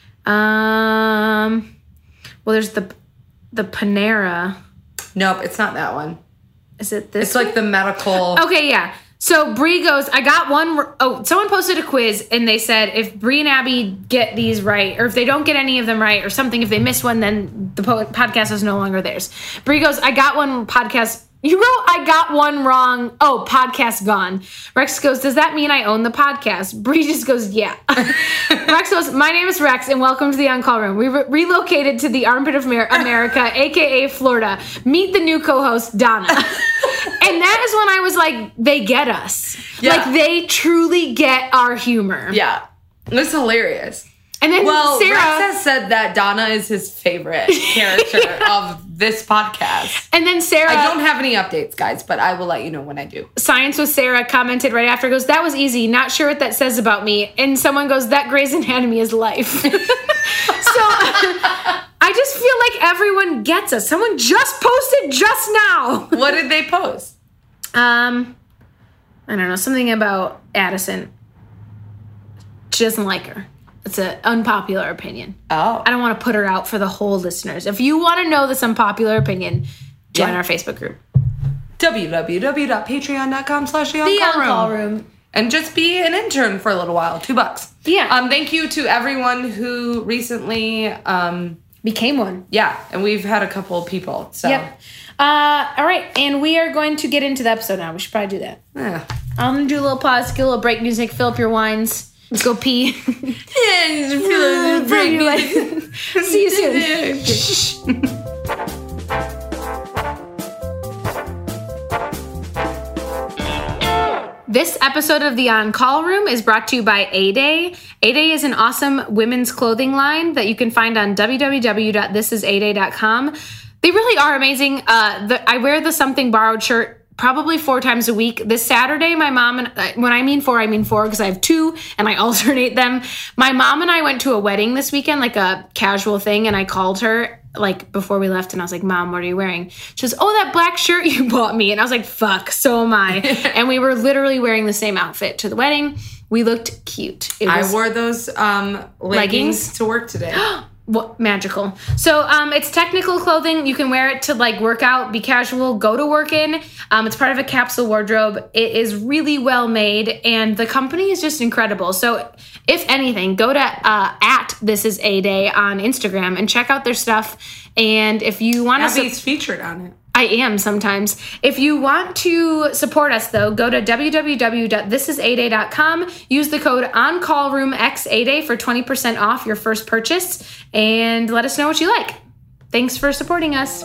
[SPEAKER 2] Well, there's the Panera.
[SPEAKER 3] Nope, it's not that one.
[SPEAKER 2] Is it this?
[SPEAKER 3] It's one? The medical.
[SPEAKER 2] Okay, yeah. So Brie goes, I got one. Oh, someone posted a quiz, and they said if Brie and Abby get these right, or if they don't get any of them right, or something, if they miss one, then the podcast is no longer theirs. Brie goes, I got one podcast. You wrote, I got one wrong. Oh, podcast gone. Rex goes, does that mean I own the podcast? Brie just goes, yeah. Rex goes, my name is Rex, and welcome to the On-Call Room. We relocated to the armpit of America, a.k.a. Florida. Meet the new co-host, Donna. And that is when I was like, they get us. Yeah. They truly get our humor.
[SPEAKER 3] Yeah. It's hilarious.
[SPEAKER 2] And then Sarah
[SPEAKER 3] Rex has said that Donna is his favorite character of this podcast.
[SPEAKER 2] And then Sarah,
[SPEAKER 3] I don't have any updates, guys, but I will let you know when I do.
[SPEAKER 2] Science with Sarah commented right after, goes, that was easy. Not sure what that says about me. And someone goes, that Grey's Anatomy is life. So I just feel like everyone gets us. Someone just posted just now.
[SPEAKER 3] What did they post?
[SPEAKER 2] I don't know, something about Addison. She doesn't like her. It's an unpopular opinion.
[SPEAKER 3] Oh.
[SPEAKER 2] I don't want to put her out for the whole listeners. If you want to know this unpopular opinion, join our Facebook group.
[SPEAKER 3] www.patreon.com/theoncallroom. And just be an intern for a little while. $2.
[SPEAKER 2] Yeah.
[SPEAKER 3] Thank you to everyone who recently
[SPEAKER 2] became one.
[SPEAKER 3] Yeah. And we've had a couple of people. So.
[SPEAKER 2] Yep. All right, and we are going to get into the episode now. We should probably do that.
[SPEAKER 3] Yeah.
[SPEAKER 2] I'm going to do a little pause, get a little break music, fill up your wines, go pee.
[SPEAKER 3] Break music.
[SPEAKER 2] See you soon. This episode of the On Call Room is brought to you by A-Day. A-Day is an awesome women's clothing line that you can find on www.thisisaday.com. They really are amazing. I wear the Something Borrowed shirt probably 4 times a week. This Saturday, my mom and when I mean 4 because I have 2 and I alternate them. My mom and I went to a wedding this weekend, like a casual thing, and I called her like before we left and I was like, Mom, what are you wearing? She goes, oh, that black shirt you bought me. And I was like, fuck, so am I. And we were literally wearing the same outfit to the wedding. We looked cute.
[SPEAKER 3] I wore those leggings to work today.
[SPEAKER 2] What magical. So it's technical clothing. You can wear it to like work out, be casual, go to work in. It's part of a capsule wardrobe. It is really well made and the company is just incredible. So if anything, go to at This Is A-Day on Instagram and check out their stuff. And if you want to...
[SPEAKER 3] Abby's featured on it.
[SPEAKER 2] I am sometimes. If you want to support us, though, go to www.thisisaday.com. Use the code OnCallRoomXAday for 20% off your first purchase. And let us know what you like. Thanks for supporting us.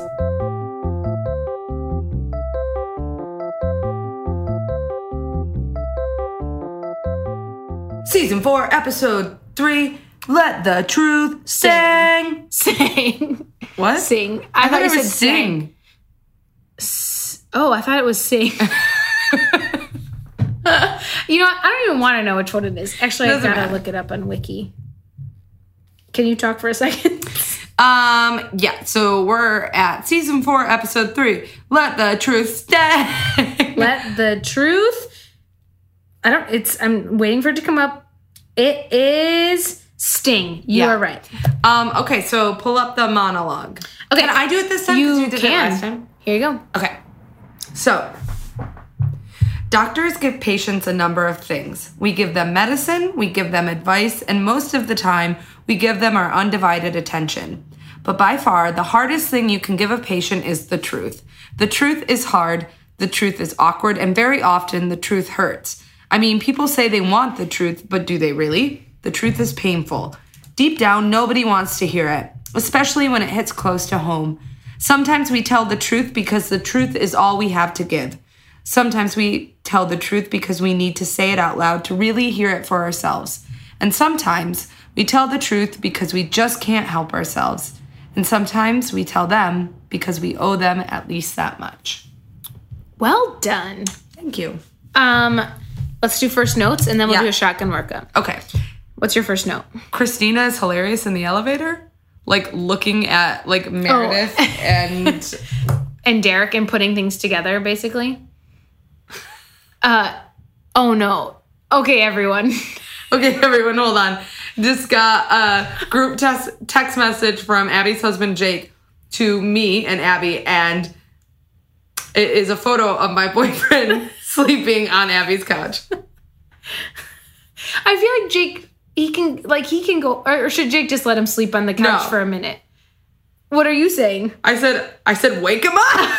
[SPEAKER 3] Season 4, episode 3, Let the Truth Sing.
[SPEAKER 2] Sing.
[SPEAKER 3] What?
[SPEAKER 2] Sing.
[SPEAKER 3] I thought you said sing.
[SPEAKER 2] Oh, I thought it was sing. You know what? I don't even want to know which one it is. Actually, I've got to look it up on Wiki. Can you talk for a second?
[SPEAKER 3] Yeah, so we're at season 4, episode 3. Let the truth stay.
[SPEAKER 2] Let the truth. I'm waiting for it to come up. It is sting. You are right.
[SPEAKER 3] Okay, so pull up the monologue.
[SPEAKER 2] Okay.
[SPEAKER 3] Can I do it this time?
[SPEAKER 2] You
[SPEAKER 3] did
[SPEAKER 2] can.
[SPEAKER 3] it last time.
[SPEAKER 2] Here you go.
[SPEAKER 3] Okay. So, doctors give patients a number of things. We give them medicine, we give them advice, and most of the time, we give them our undivided attention. But by far, the hardest thing you can give a patient is the truth. The truth is hard, the truth is awkward, and very often the truth hurts. I mean, people say they want the truth, but do they really? The truth is painful. Deep down, nobody wants to hear it, especially when it hits close to home. Sometimes we tell the truth because the truth is all we have to give. Sometimes we tell the truth because we need to say it out loud to really hear it for ourselves. And sometimes we tell the truth because we just can't help ourselves. And sometimes we tell them because we owe them at least that much.
[SPEAKER 2] Well done.
[SPEAKER 3] Thank you.
[SPEAKER 2] Let's do first notes and then we'll do a shotgun workup.
[SPEAKER 3] Okay.
[SPEAKER 2] What's your first note?
[SPEAKER 3] Christina is hilarious in the elevator. Like looking at like Meredith
[SPEAKER 2] and Derek and putting things together, basically. Oh no. Okay, everyone.
[SPEAKER 3] Okay, everyone, hold on. Just got a group text message from Abby's husband, Jake, to me and Abby, and it is a photo of my boyfriend sleeping on Abby's couch.
[SPEAKER 2] I feel like Jake, he can go, or should Jake just let him sleep on the couch for a minute? What are you saying?
[SPEAKER 3] I said, wake him up.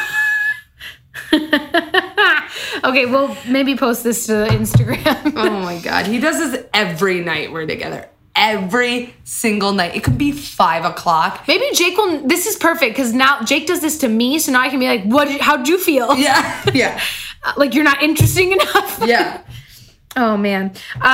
[SPEAKER 2] Okay, well, maybe post this to Instagram.
[SPEAKER 3] Oh my God. He does this every night we're together. Every single night. It could be 5 o'clock.
[SPEAKER 2] Maybe Jake will, this is perfect because now Jake does this to me. So now I can be like, how'd you feel?
[SPEAKER 3] Yeah. Yeah.
[SPEAKER 2] Like you're not interesting enough.
[SPEAKER 3] Yeah.
[SPEAKER 2] Oh man.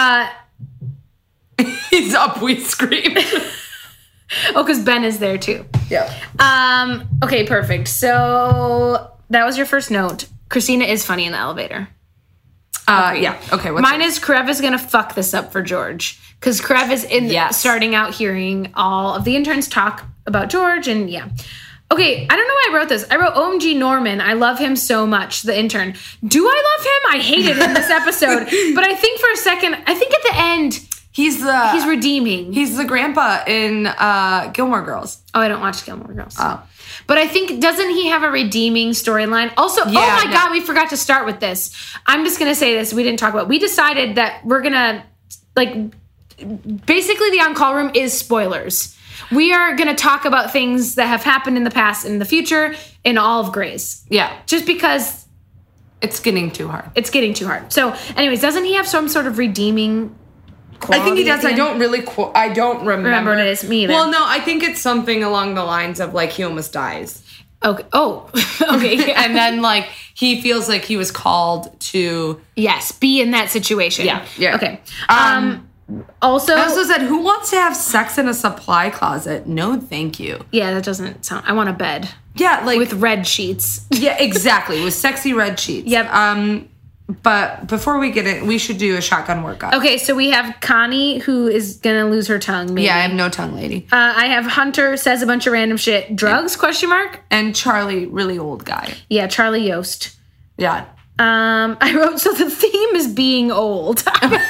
[SPEAKER 3] He's up, we scream.
[SPEAKER 2] Oh, because Ben is there too.
[SPEAKER 3] Yeah.
[SPEAKER 2] Okay, perfect. So that was your first note. Christina is funny in the elevator.
[SPEAKER 3] Yeah. Okay.
[SPEAKER 2] Mine is Krev is going to fuck this up for George. Because Krev is starting out hearing all of the interns talk about George. And yeah. Okay. I don't know why I wrote this. I wrote OMG Norman. I love him so much. The intern. Do I love him? I hated him this episode. But I think for a second, I think at the end, he's redeeming.
[SPEAKER 3] He's the grandpa in Gilmore Girls.
[SPEAKER 2] Oh, I don't watch Gilmore Girls. Oh. But I think, doesn't he have a redeeming storyline? Also, God, we forgot to start with this. I'm just going to say this. We didn't talk about. We decided that we're going to, like, basically the on-call room is spoilers. We are going to talk about things that have happened in the past and in the future in all of Grey's.
[SPEAKER 3] Yeah.
[SPEAKER 2] Just because
[SPEAKER 3] it's getting too hard.
[SPEAKER 2] It's getting too hard. So, anyways, doesn't he have some sort of redeeming quality?
[SPEAKER 3] I think he does. I don't remember
[SPEAKER 2] what it is. Me either.
[SPEAKER 3] Well, no, I think it's something along the lines of like he almost dies.
[SPEAKER 2] Okay. Oh, okay.
[SPEAKER 3] And then like he feels like he was called to
[SPEAKER 2] be in that situation.
[SPEAKER 3] Yeah.
[SPEAKER 2] Okay.
[SPEAKER 3] Also, I also said, who wants to have sex in a supply closet? No, thank you.
[SPEAKER 2] Yeah, that doesn't sound. I want a bed.
[SPEAKER 3] Yeah, like
[SPEAKER 2] with red sheets.
[SPEAKER 3] Yeah, exactly. With sexy red sheets.
[SPEAKER 2] Yep.
[SPEAKER 3] But before we get it, we should do a shotgun workup.
[SPEAKER 2] Okay, so we have Connie, who is gonna lose her tongue. Maybe.
[SPEAKER 3] Yeah, I have no tongue, lady.
[SPEAKER 2] I have Hunter says a bunch of random shit. Drugs? Question mark.
[SPEAKER 3] And Charlie, really old guy.
[SPEAKER 2] Yeah, Charlie Yost.
[SPEAKER 3] Yeah.
[SPEAKER 2] I wrote, so the theme is being old.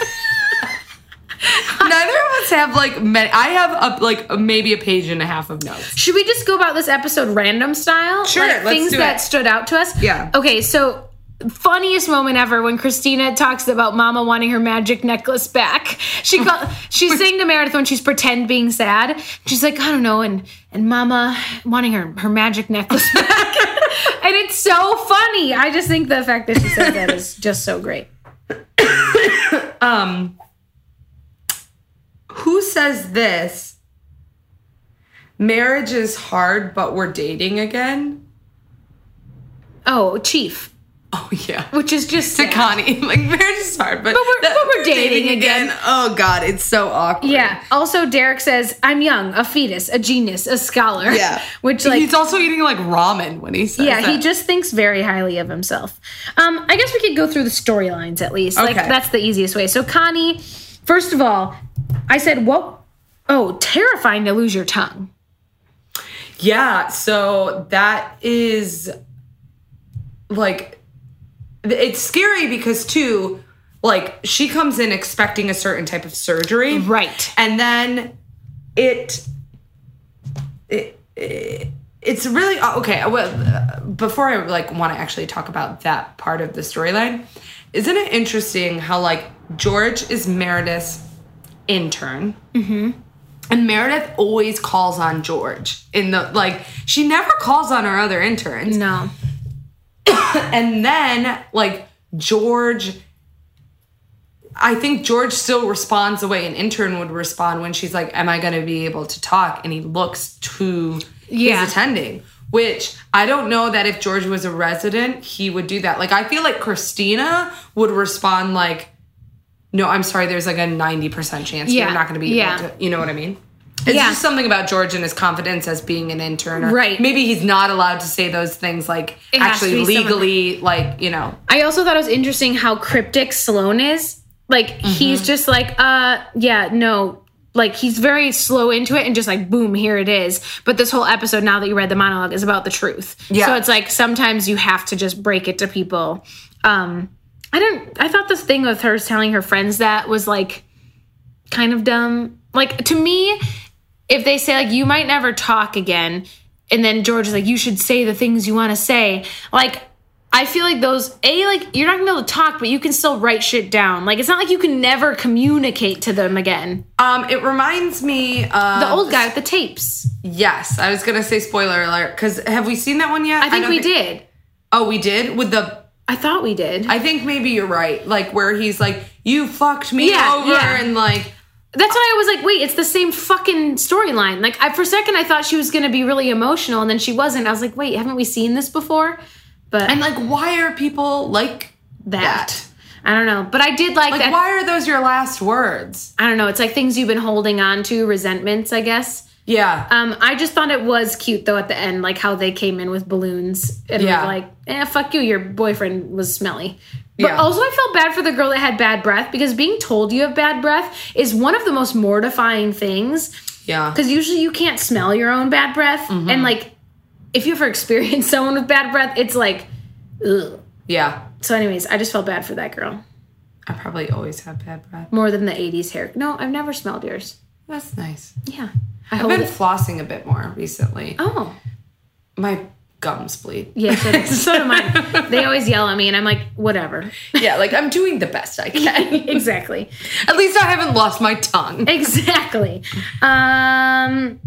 [SPEAKER 3] Neither of us have like many. I have maybe a page and a half of notes.
[SPEAKER 2] Should we just go about this episode random style?
[SPEAKER 3] Sure,
[SPEAKER 2] like,
[SPEAKER 3] let's
[SPEAKER 2] things
[SPEAKER 3] do
[SPEAKER 2] that
[SPEAKER 3] it.
[SPEAKER 2] stood out to us.
[SPEAKER 3] Yeah.
[SPEAKER 2] Okay, so funniest moment ever when Christina talks about Mama wanting her magic necklace back. She's saying to Meredith when she's pretend being sad. She's like, I don't know, and Mama wanting her magic necklace back. And it's so funny. I just think the fact that she said that is just so great.
[SPEAKER 3] Who says this? Marriage is hard, but we're dating again.
[SPEAKER 2] Oh, Chief.
[SPEAKER 3] Oh, yeah.
[SPEAKER 2] Which is just
[SPEAKER 3] to Connie. Like, marriage is hard, but
[SPEAKER 2] we're dating again.
[SPEAKER 3] Oh, God, it's so awkward.
[SPEAKER 2] Yeah. Also, Derek says, I'm young, a fetus, a genius, a scholar.
[SPEAKER 3] Yeah.
[SPEAKER 2] Which, like...
[SPEAKER 3] He's also eating, like, ramen when he says that.
[SPEAKER 2] He just thinks very highly of himself. I guess we could go through the storylines, at least.
[SPEAKER 3] Okay.
[SPEAKER 2] Like, that's the easiest way. So, Connie, first of all, I said, what? Oh, terrifying to lose your tongue.
[SPEAKER 3] Yeah, so that is, like... It's scary because, too, like, she comes in expecting a certain type of surgery.
[SPEAKER 2] Right.
[SPEAKER 3] And then it's really... Okay, well, before I, like, want to actually talk about that part of the storyline, isn't it interesting how, like, George is Meredith's intern? Mm-hmm. And Meredith always calls on George in the... Like, she never calls on her other interns.
[SPEAKER 2] No.
[SPEAKER 3] And then, like, George, I think George still responds the way an intern would respond when she's like, am I going to be able to talk? And he looks to his attending, which I don't know that if George was a resident, he would do that. Like, I feel like Christina would respond like, no, I'm sorry, there's like a 90% chance you're not going to be able to, you know what I mean? It's just something about George and his confidence as being an intern. Or
[SPEAKER 2] right.
[SPEAKER 3] Maybe he's not allowed to say those things, like, actually legally, like, you know.
[SPEAKER 2] I also thought it was interesting how cryptic Sloane is. Like, he's just like, no. Like, he's very slow into it and just like, boom, here it is. But this whole episode, now that you read the monologue, is about the truth. Yeah. So it's like, sometimes you have to just break it to people. I thought this thing with her telling her friends that was, like, kind of dumb. Like, to me... If they say, like, you might never talk again, and then George is like, you should say the things you want to say. Like, I feel like those, like, you're not going to be able to talk, but you can still write shit down. Like, it's not like you can never communicate to them again.
[SPEAKER 3] It reminds me of...
[SPEAKER 2] The old guy with the tapes.
[SPEAKER 3] Yes. I was going to say spoiler alert, because have we seen that one yet?
[SPEAKER 2] I think we did.
[SPEAKER 3] Oh, we did? With the...
[SPEAKER 2] I thought we did.
[SPEAKER 3] I think maybe you're right. Like, where he's like, you fucked me over, and like...
[SPEAKER 2] That's why I was like, wait, it's the same fucking storyline. Like, for a second, I thought she was going to be really emotional, and then she wasn't. I was like, wait, haven't we seen this before? But
[SPEAKER 3] and, like, why are people like that?
[SPEAKER 2] I don't know. But I did like that.
[SPEAKER 3] Why are those your last words?
[SPEAKER 2] I don't know. It's like things you've been holding on to, resentments, I guess.
[SPEAKER 3] Yeah.
[SPEAKER 2] I just thought it was cute, though, at the end, like how they came in with balloons. And were like, fuck you, your boyfriend was smelly. But also I felt bad for the girl that had bad breath, because being told you have bad breath is one of the most mortifying things. Yeah. Because usually you can't smell your own bad breath. Mm-hmm. And, like, if you ever experience someone with bad breath, it's like, ugh.
[SPEAKER 3] Yeah.
[SPEAKER 2] So anyways, I just felt bad for that girl.
[SPEAKER 3] I probably always have bad breath.
[SPEAKER 2] More than the 80s hair. No, I've never smelled yours.
[SPEAKER 3] That's nice.
[SPEAKER 2] Yeah.
[SPEAKER 3] I've been flossing a bit more recently.
[SPEAKER 2] Oh.
[SPEAKER 3] My gums bleed.
[SPEAKER 2] Yeah, so do mine. They always yell at me, and I'm like, whatever.
[SPEAKER 3] Yeah, like, I'm doing the best I can.
[SPEAKER 2] Exactly.
[SPEAKER 3] At least I haven't lost my tongue.
[SPEAKER 2] Exactly.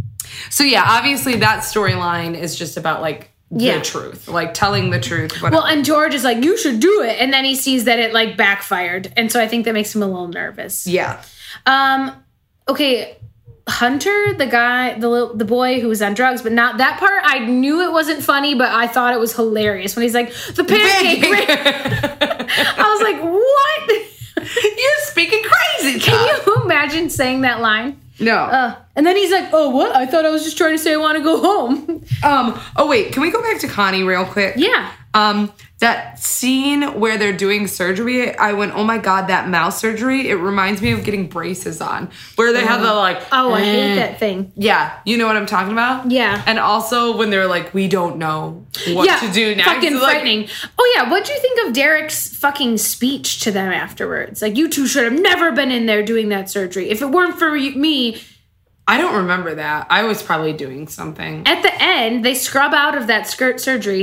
[SPEAKER 3] So yeah, obviously that storyline is just about like the truth, like telling the truth. Whatever.
[SPEAKER 2] Well, and George is like, you should do it. And then he sees that it like backfired. And so I think that makes him a little nervous.
[SPEAKER 3] Yeah.
[SPEAKER 2] Okay. Hunter, the guy, the boy who was on drugs, but not that part. I knew it wasn't funny, but I thought it was hilarious when he's like, the pancake. I was like, what?
[SPEAKER 3] You're speaking crazy.
[SPEAKER 2] Can you imagine saying that line?
[SPEAKER 3] No.
[SPEAKER 2] And then he's like, oh, what? I thought I was just trying to say I want to go home.
[SPEAKER 3] Oh, wait. Can we go back to Connie real quick?
[SPEAKER 2] Yeah.
[SPEAKER 3] That scene where they're doing surgery, I went, oh my God, that mouth surgery. It reminds me of getting braces on. Where they have the like...
[SPEAKER 2] Oh, I hate that thing.
[SPEAKER 3] Yeah. You know what I'm talking about?
[SPEAKER 2] Yeah.
[SPEAKER 3] And also when they're like, we don't know what to do next.
[SPEAKER 2] Fucking frightening. Oh, yeah. What'd you think of Derek's fucking speech to them afterwards? Like, you two should have never been in there doing that surgery. If it weren't for me...
[SPEAKER 3] I don't remember that. I was probably doing something.
[SPEAKER 2] At the end, they scrub out of that skirt.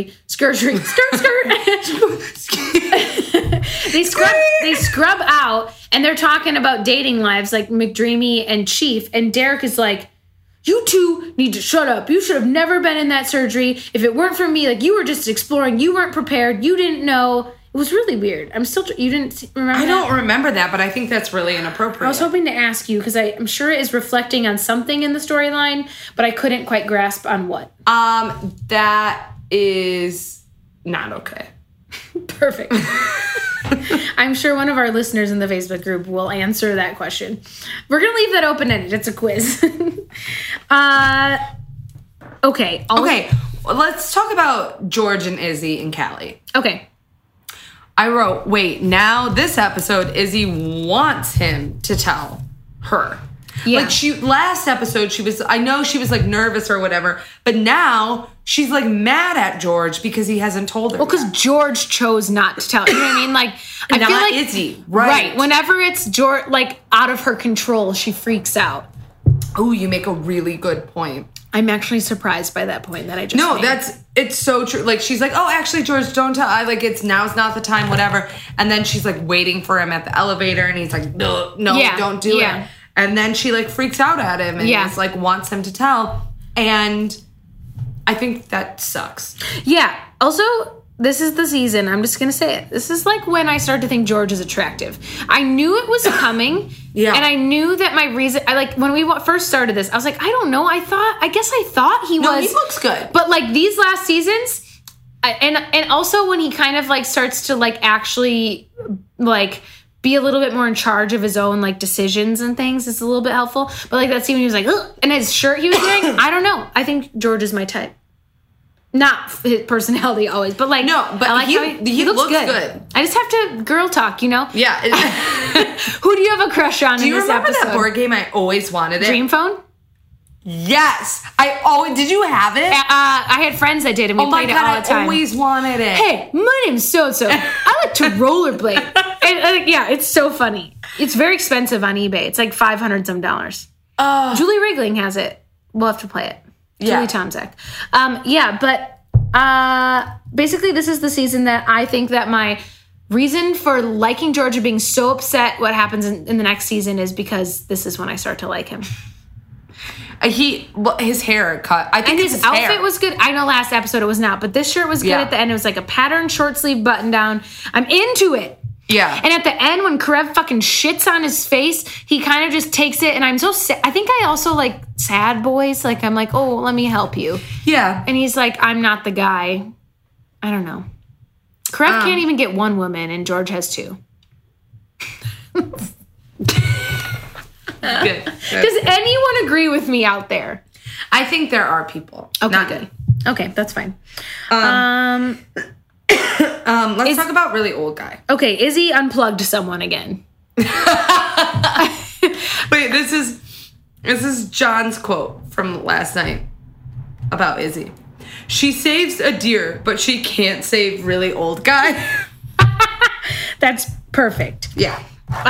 [SPEAKER 2] They scrub out, and they're talking about dating lives like McDreamy and Chief. And Derek is like, you two need to shut up. You should have never been in that surgery. If it weren't for me, like, you were just exploring. You weren't prepared. You didn't know. It was really weird. You didn't remember that?
[SPEAKER 3] I don't remember that, but I think that's really inappropriate.
[SPEAKER 2] I was hoping to ask you, because I'm sure it is reflecting on something in the storyline, but I couldn't quite grasp on what.
[SPEAKER 3] That is not okay.
[SPEAKER 2] Perfect. I'm sure one of our listeners in the Facebook group will answer that question. We're going to leave that open-ended. It's a quiz. Okay.
[SPEAKER 3] Okay. Well, let's talk about George and Izzy and Callie.
[SPEAKER 2] Okay.
[SPEAKER 3] I wrote, wait, now this episode, Izzy wants him to tell her.
[SPEAKER 2] Yeah.
[SPEAKER 3] Like last episode, I know she was like nervous or whatever, but now she's like mad at George because he hasn't told her.
[SPEAKER 2] Well, because George chose not to tell her. You know what I mean? Like, I feel like
[SPEAKER 3] Izzy. Right.
[SPEAKER 2] Whenever it's George, like out of her control, she freaks out.
[SPEAKER 3] Oh, you make a really good point.
[SPEAKER 2] I'm actually surprised by that point that I just made.
[SPEAKER 3] It's so true. Like, she's like, oh, actually, George, don't tell. Now's not the time, whatever. And then she's like waiting for him at the elevator and he's like, no, don't do it. And then she like freaks out at him and just like wants him to tell. And I think that sucks.
[SPEAKER 2] Yeah. Also, this is the season. I'm just going to say it. This is like when I started to think George is attractive. I knew it was coming.
[SPEAKER 3] Yeah.
[SPEAKER 2] And I knew that my reason, when we first started this, I was like, I don't know. I guess I thought he was.
[SPEAKER 3] No, he looks good.
[SPEAKER 2] But like these last seasons, and also when he kind of like starts to like actually like be a little bit more in charge of his own like decisions and things, it's a little bit helpful. But like that scene when he was like, ugh, and his shirt he was wearing, I don't know. I think George is my type. Not his personality always, but like
[SPEAKER 3] no, but
[SPEAKER 2] I like
[SPEAKER 3] he
[SPEAKER 2] looks good. I just have to girl talk, you know?
[SPEAKER 3] Yeah.
[SPEAKER 2] Who do you have a crush on in this episode?
[SPEAKER 3] Do you remember that board game I always wanted it?
[SPEAKER 2] Dream Phone?
[SPEAKER 3] Yes. Did you have it?
[SPEAKER 2] I had friends that did, and we played it all the time.
[SPEAKER 3] I always wanted it.
[SPEAKER 2] Hey, my name's so-so. I like to rollerblade. And, yeah, it's so funny. It's very expensive on eBay. It's like $500 some. Julie Riegling has it. We'll have to play it. Julie Tomczak. But basically this is the season that I think that my reason for liking George and being so upset what happens in the next season is because this is when I start to like him.
[SPEAKER 3] His hair cut. I think
[SPEAKER 2] his outfit was good. I know last episode it was not, but this shirt was good at the end. It was like a patterned short sleeve button down. I'm into it.
[SPEAKER 3] Yeah.
[SPEAKER 2] And at the end, when Karev fucking shits on his face, he kind of just takes it. And I'm so sad. I think I also like sad boys. Like, I'm like, oh, let me help you.
[SPEAKER 3] Yeah.
[SPEAKER 2] And he's like, I'm not the guy. I don't know. Karev can't even get one woman, and George has two.
[SPEAKER 3] Good.
[SPEAKER 2] Does anyone agree with me out there?
[SPEAKER 3] I think there are people.
[SPEAKER 2] Okay,
[SPEAKER 3] not
[SPEAKER 2] good. Okay, that's fine.
[SPEAKER 3] Let's talk about really old guy.
[SPEAKER 2] Okay, Izzy unplugged someone again.
[SPEAKER 3] Wait, this is John's quote from last night about Izzy. She saves a deer, but she can't save really old guy.
[SPEAKER 2] That's perfect.
[SPEAKER 3] Yeah.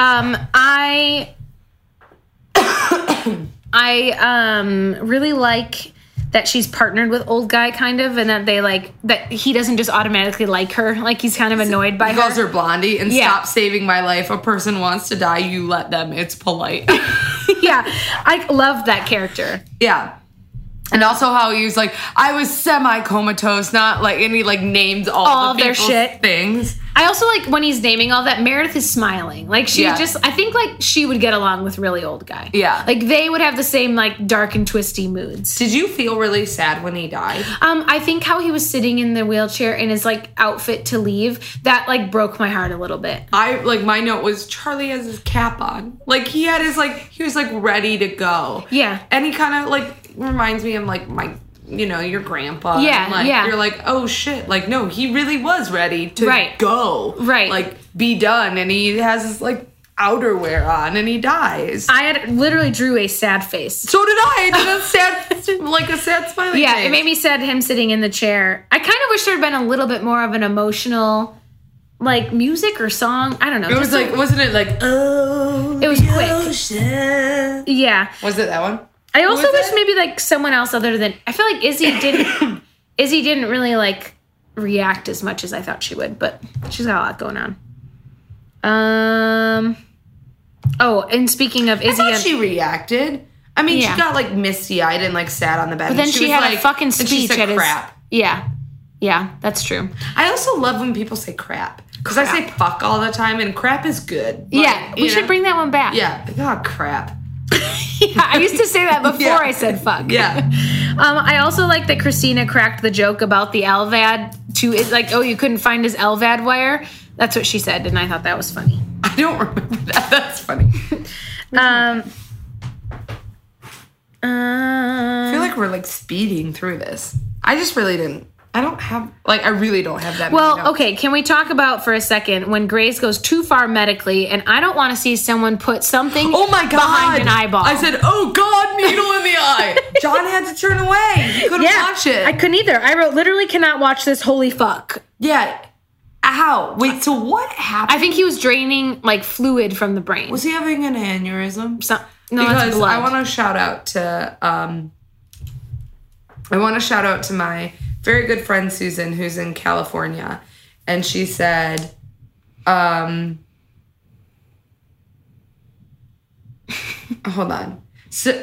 [SPEAKER 2] I really like that she's partnered with old guy kind of, and that they like that he doesn't just automatically like her. Like he's kind of annoyed by her.
[SPEAKER 3] He calls her Blondie and stop saving my life. A person wants to die, you let them. It's polite.
[SPEAKER 2] Yeah. I love that character.
[SPEAKER 3] Yeah. And also how he was like, I was semi-comatose, not like, and he like named all the
[SPEAKER 2] their
[SPEAKER 3] people's
[SPEAKER 2] shit.
[SPEAKER 3] things.
[SPEAKER 2] I also like when he's naming all that, Meredith is smiling. Like she
[SPEAKER 3] Yeah.
[SPEAKER 2] just, I think like she would get along with really old guy.
[SPEAKER 3] Yeah.
[SPEAKER 2] Like they would have the same like dark and twisty moods.
[SPEAKER 3] Did you feel really sad when he died?
[SPEAKER 2] I think how he was sitting in the wheelchair in his like outfit to leave, that like broke my heart a little bit.
[SPEAKER 3] My note was Charlie has his cap on. Like he had his he was like ready to go.
[SPEAKER 2] Yeah.
[SPEAKER 3] And he kind of like reminds me of like your grandpa.
[SPEAKER 2] Yeah,
[SPEAKER 3] And, like,
[SPEAKER 2] yeah.
[SPEAKER 3] You're like, oh shit. Like, no, he really was ready to go.
[SPEAKER 2] Right.
[SPEAKER 3] Like, be done. And he has his like outerwear on and he dies.
[SPEAKER 2] I had literally drew a sad face.
[SPEAKER 3] So did I. I did a sad smiley
[SPEAKER 2] Yeah,
[SPEAKER 3] face.
[SPEAKER 2] it made me sad him sitting in the chair. I kind of wish there had been a little bit more of an emotional like music or song. I don't know.
[SPEAKER 3] It was like, wasn't it like, oh,
[SPEAKER 2] it was quick.
[SPEAKER 3] Ocean.
[SPEAKER 2] Yeah.
[SPEAKER 3] Was it that one?
[SPEAKER 2] I also
[SPEAKER 3] was
[SPEAKER 2] wish
[SPEAKER 3] it?
[SPEAKER 2] maybe like someone else other than, I feel like Izzy didn't really like react as much as I thought she would, but she's got a lot going on. Oh, and speaking of Izzy,
[SPEAKER 3] I thought she reacted. I mean,
[SPEAKER 2] Yeah.
[SPEAKER 3] she got like misty-eyed and like sat on the bed.
[SPEAKER 2] but then
[SPEAKER 3] and
[SPEAKER 2] she
[SPEAKER 3] was
[SPEAKER 2] had
[SPEAKER 3] like,
[SPEAKER 2] a fucking
[SPEAKER 3] and
[SPEAKER 2] speech
[SPEAKER 3] she said
[SPEAKER 2] at his.
[SPEAKER 3] crap.
[SPEAKER 2] Yeah, that's true.
[SPEAKER 3] I also love when people say crap because I say fuck all the time, and crap is good.
[SPEAKER 2] Yeah, we should bring that one back.
[SPEAKER 3] Yeah, God, crap.
[SPEAKER 2] Yeah, I used to say that before
[SPEAKER 3] Yeah.
[SPEAKER 2] I said fuck.
[SPEAKER 3] Yeah.
[SPEAKER 2] I also like that Christina cracked the joke about the LVAD to like, oh, you couldn't find his LVAD wire. That's what she said, and I thought that was funny.
[SPEAKER 3] I don't remember that. That's funny. I feel like we're like speeding through this. I just really didn't. I really don't have that many
[SPEAKER 2] Well,
[SPEAKER 3] notes.
[SPEAKER 2] okay, can we talk about for a second when Grace goes too far medically, and I don't want to see someone put something
[SPEAKER 3] Oh my God.
[SPEAKER 2] behind an eyeball.
[SPEAKER 3] I said, oh God, needle in the eye. John had to turn away. He couldn't watch it.
[SPEAKER 2] I couldn't either. I wrote, literally cannot watch this, holy fuck.
[SPEAKER 3] Yeah. Ow. Wait, so what happened?
[SPEAKER 2] I think he was draining, like, fluid from the brain.
[SPEAKER 3] Was he having an aneurysm?
[SPEAKER 2] No, that's
[SPEAKER 3] Because
[SPEAKER 2] blood.
[SPEAKER 3] I want to shout out to my very good friend Susan, who's in California, and she said, hold on. So,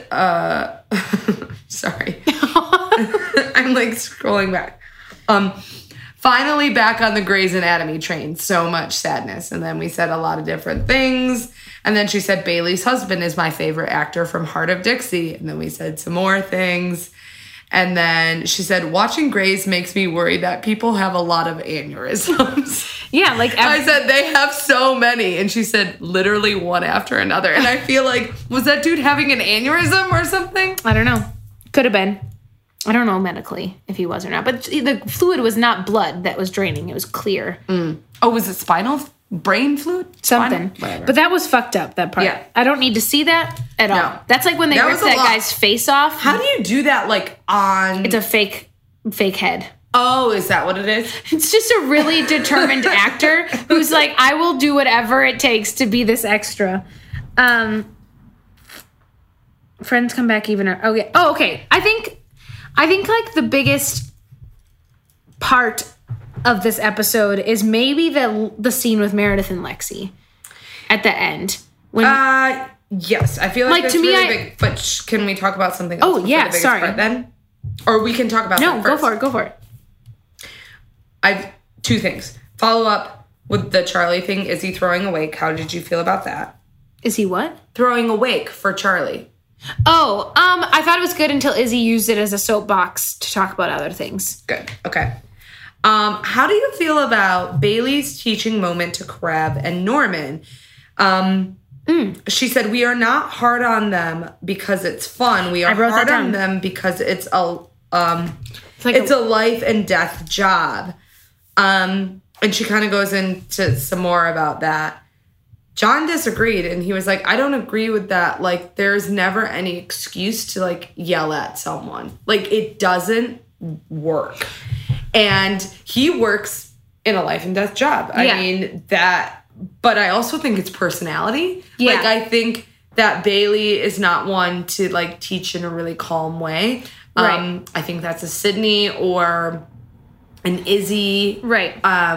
[SPEAKER 3] sorry. I'm like scrolling back. Finally back on the Grey's Anatomy train. So much sadness. And then we said a lot of different things. And then she said, Bailey's husband is my favorite actor from Heart of Dixie. And then we said some more things. And then she said, watching Grey's makes me worry that people have a lot of aneurysms.
[SPEAKER 2] Yeah, like...
[SPEAKER 3] I said, they have so many. And she said, literally one after another. And I feel like, was that dude having an aneurysm or something?
[SPEAKER 2] I don't know. Could have been. I don't know medically if he was or not. But the fluid was not blood that was draining. It was clear.
[SPEAKER 3] Oh, was it brain fluid?
[SPEAKER 2] Something.
[SPEAKER 3] Whatever.
[SPEAKER 2] But that was fucked up, that part.
[SPEAKER 3] Yeah.
[SPEAKER 2] I don't need to see that at all.
[SPEAKER 3] No.
[SPEAKER 2] That's like when they
[SPEAKER 3] That
[SPEAKER 2] ripped
[SPEAKER 3] was a
[SPEAKER 2] that
[SPEAKER 3] lot.
[SPEAKER 2] guy's face off.
[SPEAKER 3] How do you do that, like, on...
[SPEAKER 2] It's a fake head.
[SPEAKER 3] Oh, is that what it is?
[SPEAKER 2] It's just a really determined actor who's like, I will do whatever it takes to be this extra. Friends come back even. Okay. Oh, okay. I think like the biggest part of this episode is maybe the scene with Meredith and Lexi at the end. When
[SPEAKER 3] Yes, I feel like that's
[SPEAKER 2] to me,
[SPEAKER 3] really big. But can we talk about something else?
[SPEAKER 2] Oh,
[SPEAKER 3] before
[SPEAKER 2] yeah,
[SPEAKER 3] the biggest
[SPEAKER 2] sorry.
[SPEAKER 3] part then? Or we can talk about
[SPEAKER 2] no,
[SPEAKER 3] that first.
[SPEAKER 2] go for it.
[SPEAKER 3] I've two things. Follow up with the Charlie thing. Is he throwing a wake? How did you feel about that?
[SPEAKER 2] Is he what?
[SPEAKER 3] Throwing a wake for Charlie.
[SPEAKER 2] Oh, I thought it was good until Izzy used it as a soapbox to talk about other things.
[SPEAKER 3] Good. Okay. How do you feel about Bailey's teaching moment to Crab and Norman? She said, we are not hard on them because it's fun. We are hard on them because it's a life and death job. And she kind of goes into some more about that. John disagreed, and he was like, I don't agree with that. Like, there's never any excuse to, like, yell at someone. Like, it doesn't work. And he works in a life and death job.
[SPEAKER 2] Yeah.
[SPEAKER 3] I mean, but I also think it's personality.
[SPEAKER 2] Yeah.
[SPEAKER 3] Like, I think that Bailey is not one to, like, teach in a really calm way.
[SPEAKER 2] Right.
[SPEAKER 3] I think that's a Sydney or an Izzy.
[SPEAKER 2] Right.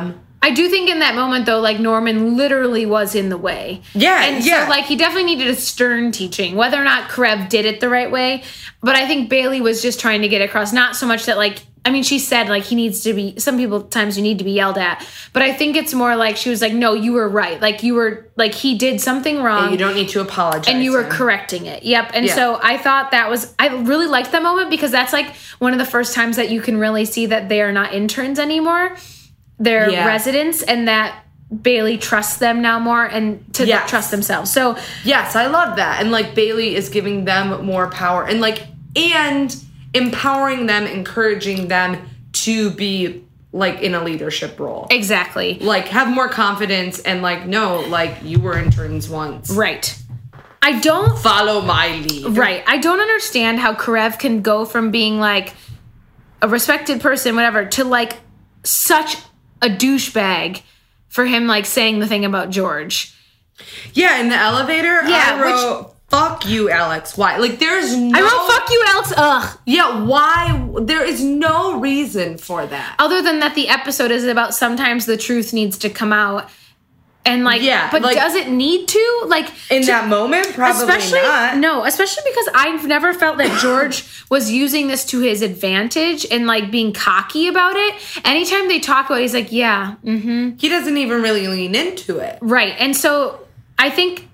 [SPEAKER 2] I do think in that moment, though, like, Norman literally was in the way.
[SPEAKER 3] Yeah,
[SPEAKER 2] and
[SPEAKER 3] yeah.
[SPEAKER 2] so, like, he definitely needed a stern teaching, whether or not Karev did it the right way. But I think Bailey was just trying to get across, not so much that, like, I mean, she said, like, he needs to be, some people, times you need to be yelled at. But I think it's more like, she was like, no, you were right. Like, you were, like, he did something wrong.
[SPEAKER 3] Yeah, you don't need to apologize.
[SPEAKER 2] And you were correcting it. Yep. And so I thought that was, I really liked that moment because that's, like, one of the first times that you can really see that they are not interns anymore. They're residents, and that Bailey trusts them now more and to trust themselves. So
[SPEAKER 3] yes, I love that. And like Bailey is giving them more power and like and empowering them, encouraging them to be like in a leadership role.
[SPEAKER 2] Exactly.
[SPEAKER 3] Like have more confidence and like no, like you were interns once.
[SPEAKER 2] Right. I don't
[SPEAKER 3] follow my lead.
[SPEAKER 2] Right. I don't understand how Karev can go from being like a respected person, whatever, to like such a douchebag for him, like, saying the thing about George.
[SPEAKER 3] Yeah, in the elevator, I wrote, fuck you, Alex. Why? Like, there's no...
[SPEAKER 2] I wrote, fuck you, Alex. Ugh.
[SPEAKER 3] Yeah, why? There is no reason for that.
[SPEAKER 2] Other than that the episode is about sometimes the truth needs to come out. And, like, but like, does it need to? Like,
[SPEAKER 3] in that moment, probably not.
[SPEAKER 2] No, especially because I've never felt that George was using this to his advantage and, like, being cocky about it. Anytime they talk about it, he's like, yeah, mm-hmm.
[SPEAKER 3] He doesn't even really lean into it.
[SPEAKER 2] Right. And so I think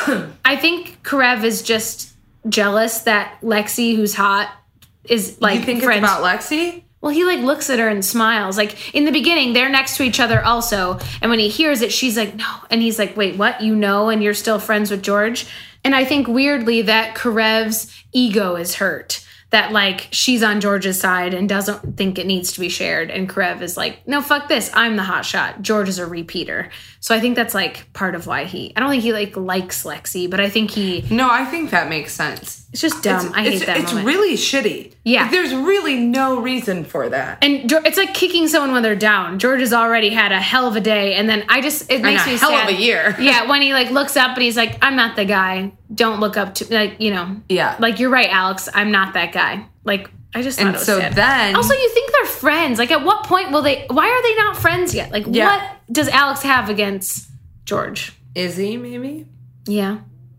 [SPEAKER 2] Karev is just jealous that Lexi, who's hot, is, like,
[SPEAKER 3] you think
[SPEAKER 2] friends.
[SPEAKER 3] It's about Lexi?
[SPEAKER 2] Well, he, like, looks at her and smiles. Like, in the beginning, they're next to each other also. And when he hears it, she's like, no. And he's like, wait, what? You know, and you're still friends with George? And I think, weirdly, that Karev's ego is hurt. That, like, she's on George's side and doesn't think it needs to be shared. And Karev is like, no, fuck this. I'm the hot shot. George is a repeater. So I think that's, like, part of why I don't think he, like, likes Lexi, but I think he...
[SPEAKER 3] No, I think that makes sense.
[SPEAKER 2] It's just dumb. I hate that moment.
[SPEAKER 3] It's really shitty.
[SPEAKER 2] Yeah.
[SPEAKER 3] Like, there's really no reason for that.
[SPEAKER 2] And it's like kicking someone when they're down. George has already had a hell of a day. And then it makes me sad.
[SPEAKER 3] A hell of a year.
[SPEAKER 2] Yeah, when he, like, looks up and he's like, I'm not the guy. Don't look up to, like, you know.
[SPEAKER 3] Yeah.
[SPEAKER 2] Like, you're right, Alex. I'm not that guy. Like, I just thought it was sad.
[SPEAKER 3] Then...
[SPEAKER 2] Also, you think they're friends. Like, at what point why are they not friends yet? Like, what does Alex have against George?
[SPEAKER 3] Izzy, maybe?
[SPEAKER 2] Yeah.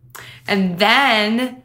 [SPEAKER 3] And then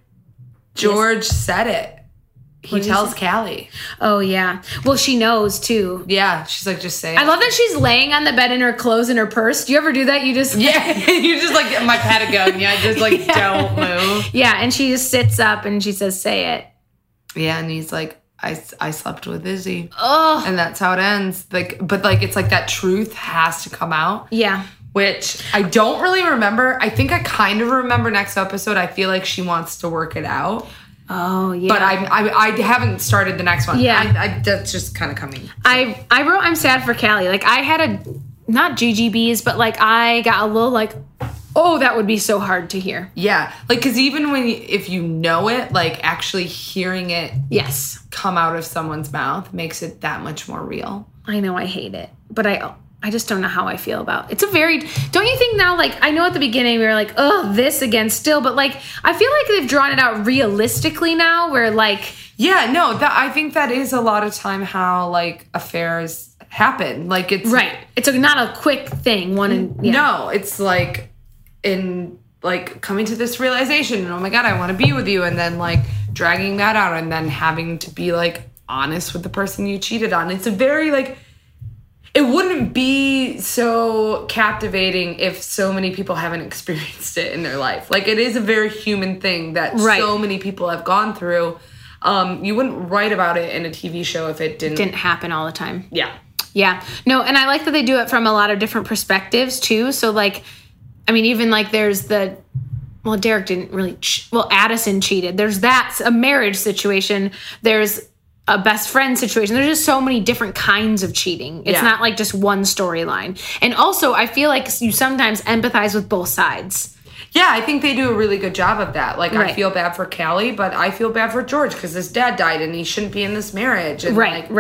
[SPEAKER 3] George said it. He tells Callie.
[SPEAKER 2] Oh, yeah. Well, she knows, too.
[SPEAKER 3] Yeah. She's like, just say it.
[SPEAKER 2] I love that she's laying on the bed in her clothes and her purse. Do you ever do that? You just...
[SPEAKER 3] Yeah. You just, like, my Patagonia. Just, like, don't move.
[SPEAKER 2] Yeah. And she just sits up and she says, say it.
[SPEAKER 3] Yeah. And he's like, I slept with Izzy.
[SPEAKER 2] Oh.
[SPEAKER 3] And that's how it ends. Like, but, like, it's like that truth has to come out.
[SPEAKER 2] Yeah.
[SPEAKER 3] Which I don't really remember. I think I kind of remember next episode. I feel like she wants to work it out.
[SPEAKER 2] Oh, yeah.
[SPEAKER 3] But I haven't started the next one.
[SPEAKER 2] Yeah.
[SPEAKER 3] That's just kind of coming. So.
[SPEAKER 2] I wrote I'm sad for Callie. Like, I had not GGBs, but, like, I got a little, like, oh, that would be so hard to hear.
[SPEAKER 3] Yeah. Like, because even if you know it, like, actually hearing it come out of someone's mouth makes it that much more real.
[SPEAKER 2] I know, I hate it. But I just don't know how I feel about it. It's a very... Don't you think now, like, I know at the beginning we were like, oh, this again still, but, like, I feel like they've drawn it out realistically now where, like...
[SPEAKER 3] Yeah, no, I think that is a lot of time how, like, affairs happen. Like, it's...
[SPEAKER 2] Right. It's not a quick thing.
[SPEAKER 3] No, it's, like, in, like, coming to this realization, and, oh, my God, I want to be with you, and then, like, dragging that out, and then having to be, like, honest with the person you cheated on. It's a very, like... It wouldn't be so captivating if so many people haven't experienced it in their life. Like, it is a very human thing that so many people have gone through. You wouldn't write about it in a TV show if it didn't
[SPEAKER 2] happen all the time.
[SPEAKER 3] Yeah.
[SPEAKER 2] Yeah. No, and I like that they do it from a lot of different perspectives, too. So, like, I mean, even, like, there's Derek didn't really... Addison cheated. There's a marriage situation. There's... a best friend situation. There's just so many different kinds of cheating. It's not like just one storyline. And also, I feel like you sometimes empathize with both sides.
[SPEAKER 3] Yeah, I think they do a really good job of that. Like, I feel bad for Callie, but I feel bad for George because his dad died and he shouldn't be in this marriage. And
[SPEAKER 2] right.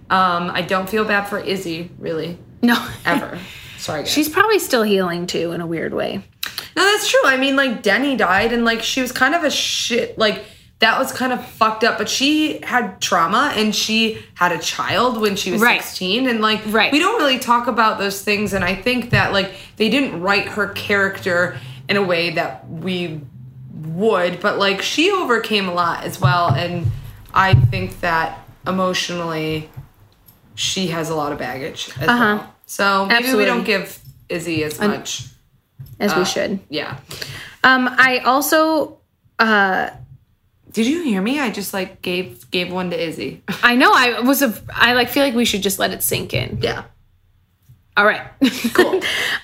[SPEAKER 3] I don't feel bad for Izzy, really.
[SPEAKER 2] No.
[SPEAKER 3] Ever. Sorry, guys.
[SPEAKER 2] She's probably still healing, too, in a weird way.
[SPEAKER 3] No, that's true. I mean, like, Denny died and, like, she was kind of a shit, like... that was kind of fucked up. But she had trauma and she had a child when she was 16. And like, we don't really talk about those things. And I think that like they didn't write her character in a way that we would, but like she overcame a lot as well. And I think that emotionally she has a lot of baggage as well. So maybe we don't give Izzy as much
[SPEAKER 2] as we should.
[SPEAKER 3] Yeah.
[SPEAKER 2] I also
[SPEAKER 3] did you hear me? I just like gave one to Izzy.
[SPEAKER 2] I know. I like feel like we should just let it sink in.
[SPEAKER 3] Yeah.
[SPEAKER 2] All right.
[SPEAKER 3] Cool.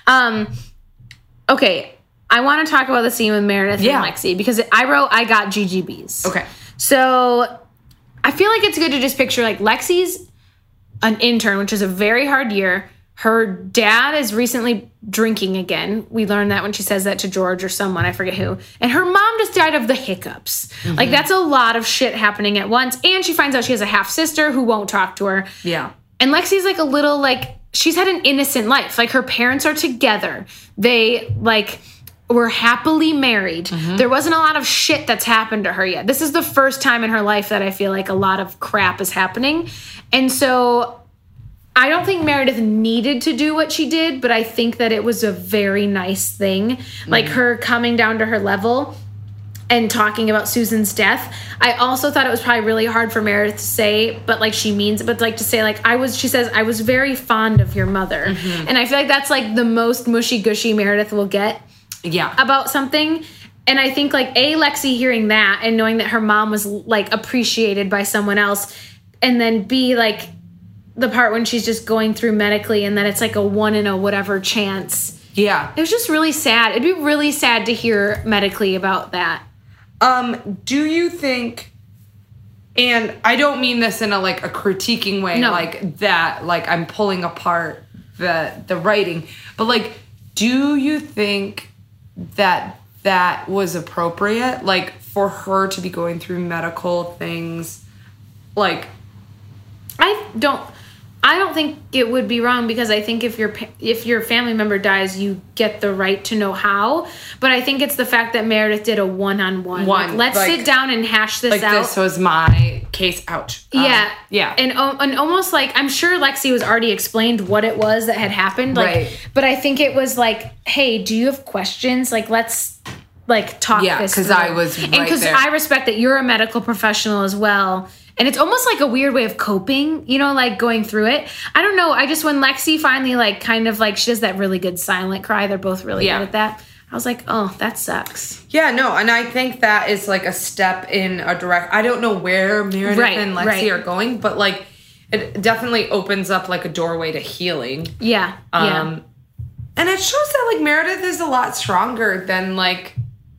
[SPEAKER 2] Okay. I want to talk about the scene with Meredith and Lexi because I got GGBs.
[SPEAKER 3] Okay.
[SPEAKER 2] So I feel like it's good to just picture like Lexi's an intern, which is a very hard year. Her dad is recently drinking again. We learned that when she says that to George or someone, I forget who. And her mom just died of the hiccups. Mm-hmm. Like that's a lot of shit happening at once. And she finds out she has a half sister who won't talk to her.
[SPEAKER 3] Yeah.
[SPEAKER 2] And Lexi's like a little like, she's had an innocent life. Like her parents are together. They like were happily married. Mm-hmm. There wasn't a lot of shit that's happened to her yet. This is the first time in her life that I feel like a lot of crap is happening. And so I don't think Meredith needed to do what she did, but I think that it was a very nice thing. Mm-hmm. Like her coming down to her level and talking about Susan's death. I also thought it was probably really hard for Meredith to say, but like she means it, but like to say like, she says, I was very fond of your mother. Mm-hmm. And I feel like that's like the most mushy gushy Meredith will get about something. And I think like Lexi hearing that and knowing that her mom was like appreciated by someone else, and then B, like the part when she's just going through medically and then it's like a 1 in a whatever chance.
[SPEAKER 3] Yeah.
[SPEAKER 2] It was just really sad. It'd be really sad to hear medically about that.
[SPEAKER 3] Do you think, and I don't mean this in a like a critiquing way, like that, like I'm pulling apart the writing, but like, do you think that was appropriate, like for her to be going through medical things? Like,
[SPEAKER 2] I don't think it would be wrong, because I think if your family member dies, you get the right to know how. But I think it's the fact that Meredith did a one-on-one. Like, let's sit down and hash this out.
[SPEAKER 3] This was my case. Ouch.
[SPEAKER 2] Yeah.
[SPEAKER 3] Yeah.
[SPEAKER 2] And almost like, I'm sure Lexi was already explained what it was that had happened. Like, right. But I think it was like, hey, do you have questions? Like, let's like talk this through. Yeah,
[SPEAKER 3] because I was right there. And because
[SPEAKER 2] I respect that you're a medical professional as well. And it's almost like a weird way of coping, you know, like going through it. I don't know. I just, when Lexi finally like kind of like, she does that really good silent cry. They're both really good at that. I was like, oh, that sucks.
[SPEAKER 3] Yeah, no. And I think that is like a step in a direct, I don't know where Meredith and Lexi are going, but like it definitely opens up like a doorway to healing.
[SPEAKER 2] Yeah.
[SPEAKER 3] And it shows that like Meredith is a lot stronger than like,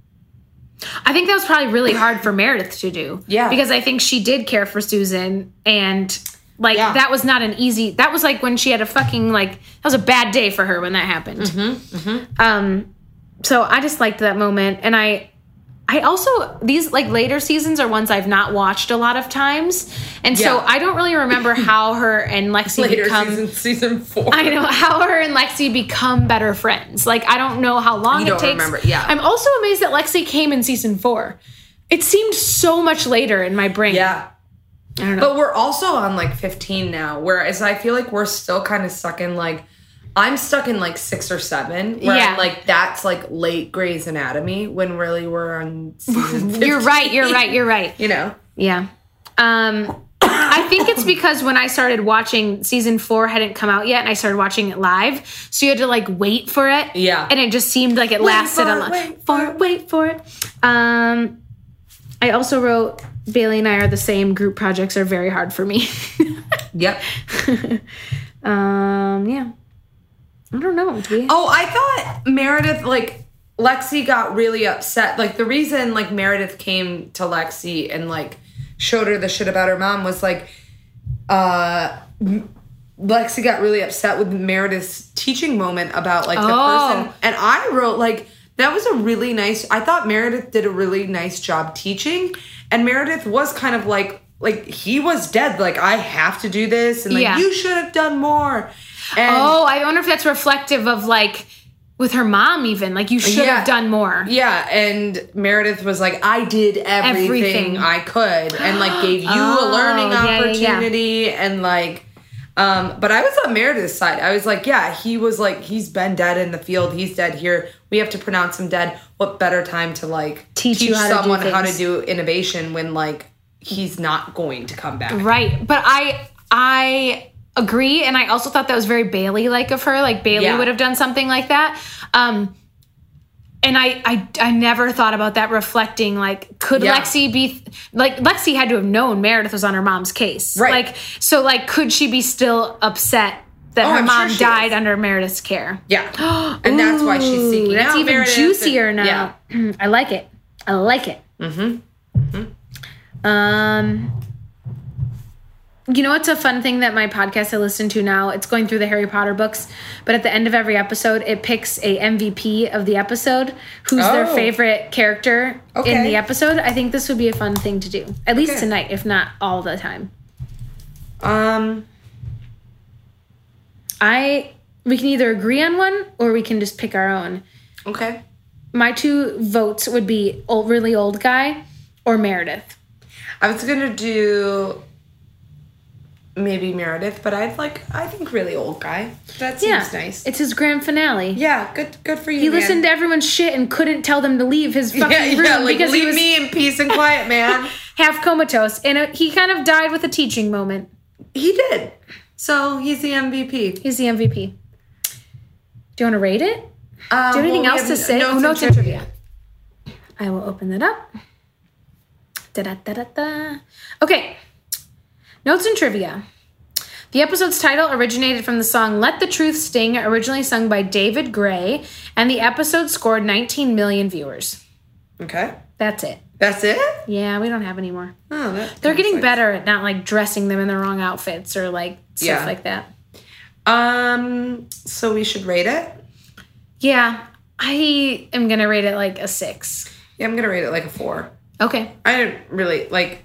[SPEAKER 2] I think that was probably really hard for Meredith to do.
[SPEAKER 3] Yeah. Because
[SPEAKER 2] I think she did care for Susan, and like that was not an easy, that was like when she had a fucking like, that was a bad day for her when that happened.
[SPEAKER 3] Mm-hmm, mm-hmm.
[SPEAKER 2] So I just liked that moment. And I also, these like later seasons are ones I've not watched a lot of times. And so I don't really remember how her and Lexi become
[SPEAKER 3] season 4.
[SPEAKER 2] I know how her and Lexi become better friends. Like, I don't know how long it takes.
[SPEAKER 3] Remember. Yeah.
[SPEAKER 2] I'm also amazed that Lexi came in season 4. It seemed so much later in my brain.
[SPEAKER 3] Yeah.
[SPEAKER 2] I don't know.
[SPEAKER 3] But we're also on like 15 now, whereas I feel like we're still kind of stuck in like, I'm stuck in like 6 or 7. Where I'm like, that's like late Grey's Anatomy when really we're on season 15.
[SPEAKER 2] You're right.
[SPEAKER 3] You know?
[SPEAKER 2] Yeah. I think it's because when I started watching, season 4 hadn't come out yet, and I started watching it live, so you had to like wait for it.
[SPEAKER 3] Yeah.
[SPEAKER 2] And it just seemed like it lasted a lot. Wait for it. I also wrote, Bailey and I are the same. Group projects are very hard for me.
[SPEAKER 3] Yep.
[SPEAKER 2] Yeah. I don't know.
[SPEAKER 3] I thought Meredith, like, Lexi got really upset. Like, the reason, like, Meredith came to Lexi and, like, showed her the shit about her mom was, like, Lexi got really upset with Meredith's teaching moment about, like, the person. And I wrote, like, that was a really nice, I thought Meredith did a really nice job teaching. And Meredith was kind of like he was dead. Like, I have to do this. And, like, you should have done more. And
[SPEAKER 2] I wonder if that's reflective of, like, with her mom even. Like, you should have done more.
[SPEAKER 3] Yeah, and Meredith was like, I did everything I could, and like gave you a learning opportunity, and like, but I was on Meredith's side. I was like, yeah, he was like, he's been dead in the field, he's dead here. We have to pronounce him dead. What better time to like teach someone how to do innovation when like he's not going to come back?
[SPEAKER 2] Right, but I agree, and I also thought that was very Bailey-like of her. Like, Bailey would have done something like that. And I never thought about that reflecting, like, could Lexi be... Like, Lexi had to have known Meredith was on her mom's case.
[SPEAKER 3] Right.
[SPEAKER 2] Like, so, like, could she be still upset that her mom died under Meredith's care?
[SPEAKER 3] Yeah. And that's why she's seeking
[SPEAKER 2] that's
[SPEAKER 3] out
[SPEAKER 2] even
[SPEAKER 3] Meredith
[SPEAKER 2] juicier now. Yeah. I like it. You know what's a fun thing that my podcast I listen to now? It's going through the Harry Potter books, but at the end of every episode, it picks a MVP of the episode, who's their favorite character in the episode. I think this would be a fun thing to do, at least tonight, if not all the time. We can either agree on one or we can just pick our own.
[SPEAKER 3] Okay.
[SPEAKER 2] My 2 votes would be really old guy or Meredith.
[SPEAKER 3] I was gonna do maybe Meredith, but I think really old guy. That seems nice.
[SPEAKER 2] It's his grand finale.
[SPEAKER 3] Yeah, good for you.
[SPEAKER 2] He listened to everyone's shit and couldn't tell them to leave his fucking room
[SPEAKER 3] like,
[SPEAKER 2] because
[SPEAKER 3] leave
[SPEAKER 2] he was
[SPEAKER 3] me in peace and quiet, man.
[SPEAKER 2] half comatose, and he kind of died with a teaching moment.
[SPEAKER 3] He did. So he's the MVP.
[SPEAKER 2] He's the MVP. Do you want to rate it? Do you have anything else to say?
[SPEAKER 3] Notes and trivia.
[SPEAKER 2] I will open that up. Da-da-da-da-da. Okay. Notes and trivia. The episode's title originated from the song Let the Truth Sting, originally sung by David Gray, and the episode scored 19 million viewers.
[SPEAKER 3] Okay.
[SPEAKER 2] That's it.
[SPEAKER 3] That's it?
[SPEAKER 2] Yeah, we don't have any more.
[SPEAKER 3] Oh,
[SPEAKER 2] they're getting better at not like dressing them in the wrong outfits or like stuff like that.
[SPEAKER 3] So we should rate it?
[SPEAKER 2] Yeah, I am going to rate it like a 6.
[SPEAKER 3] Yeah, I'm going to rate it like a 4.
[SPEAKER 2] Okay.
[SPEAKER 3] I didn't really, like,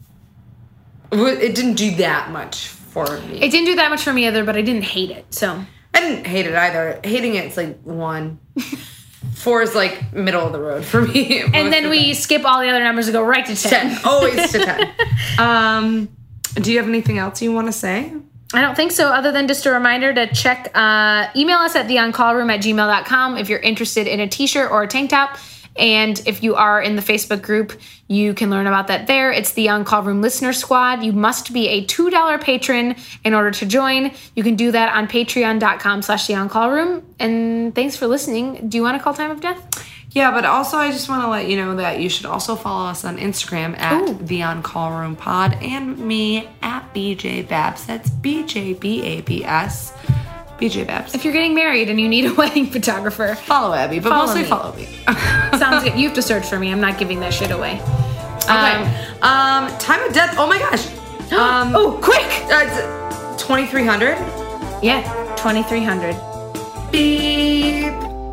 [SPEAKER 3] it didn't do that much for me.
[SPEAKER 2] It didn't do that much for me either, but I didn't hate it, so.
[SPEAKER 3] I didn't hate it either. Hating it's like 1. 4 is like middle of the road for me.
[SPEAKER 2] And then we skip all the other numbers and go right to 10.
[SPEAKER 3] Always to 10. Do you have anything else you want to say?
[SPEAKER 2] I don't think so, other than just a reminder to check, email us at theoncallroom@gmail.com if you're interested in a t-shirt or a tank top. And if you are in the Facebook group, you can learn about that there. It's the On Call Room Listener Squad. You must be a $2 patron in order to join. You can do that on patreon.com/theoncallroom. And thanks for listening. Do you want to call time of death?
[SPEAKER 3] Yeah, but also I just want to let you know that you should also follow us on Instagram at The On Call Room Pod and me at BJ Babs. That's BJBABS. BJ Babs.
[SPEAKER 2] If you're getting married and you need a wedding photographer,
[SPEAKER 3] follow Abby, but mostly follow me.
[SPEAKER 2] Sounds good. You have to search for me. I'm not giving that shit away.
[SPEAKER 3] Okay. Time of death. Oh my gosh.
[SPEAKER 2] Quick.
[SPEAKER 3] 2300.
[SPEAKER 2] Yeah, 2300.
[SPEAKER 3] Beep.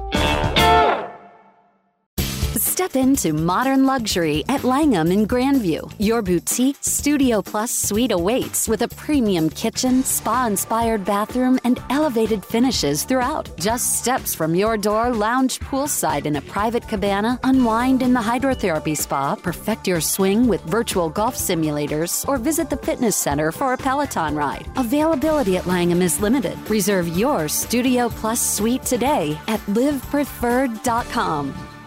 [SPEAKER 1] Step into modern luxury at Langham in Grandview. Your boutique Studio Plus suite awaits with a premium kitchen, spa-inspired bathroom, and elevated finishes throughout. Just steps from your door, lounge poolside in a private cabana, unwind in the hydrotherapy spa, perfect your swing with virtual golf simulators, or visit the fitness center for a Peloton ride. Availability at Langham is limited. Reserve your Studio Plus suite today at livepreferred.com.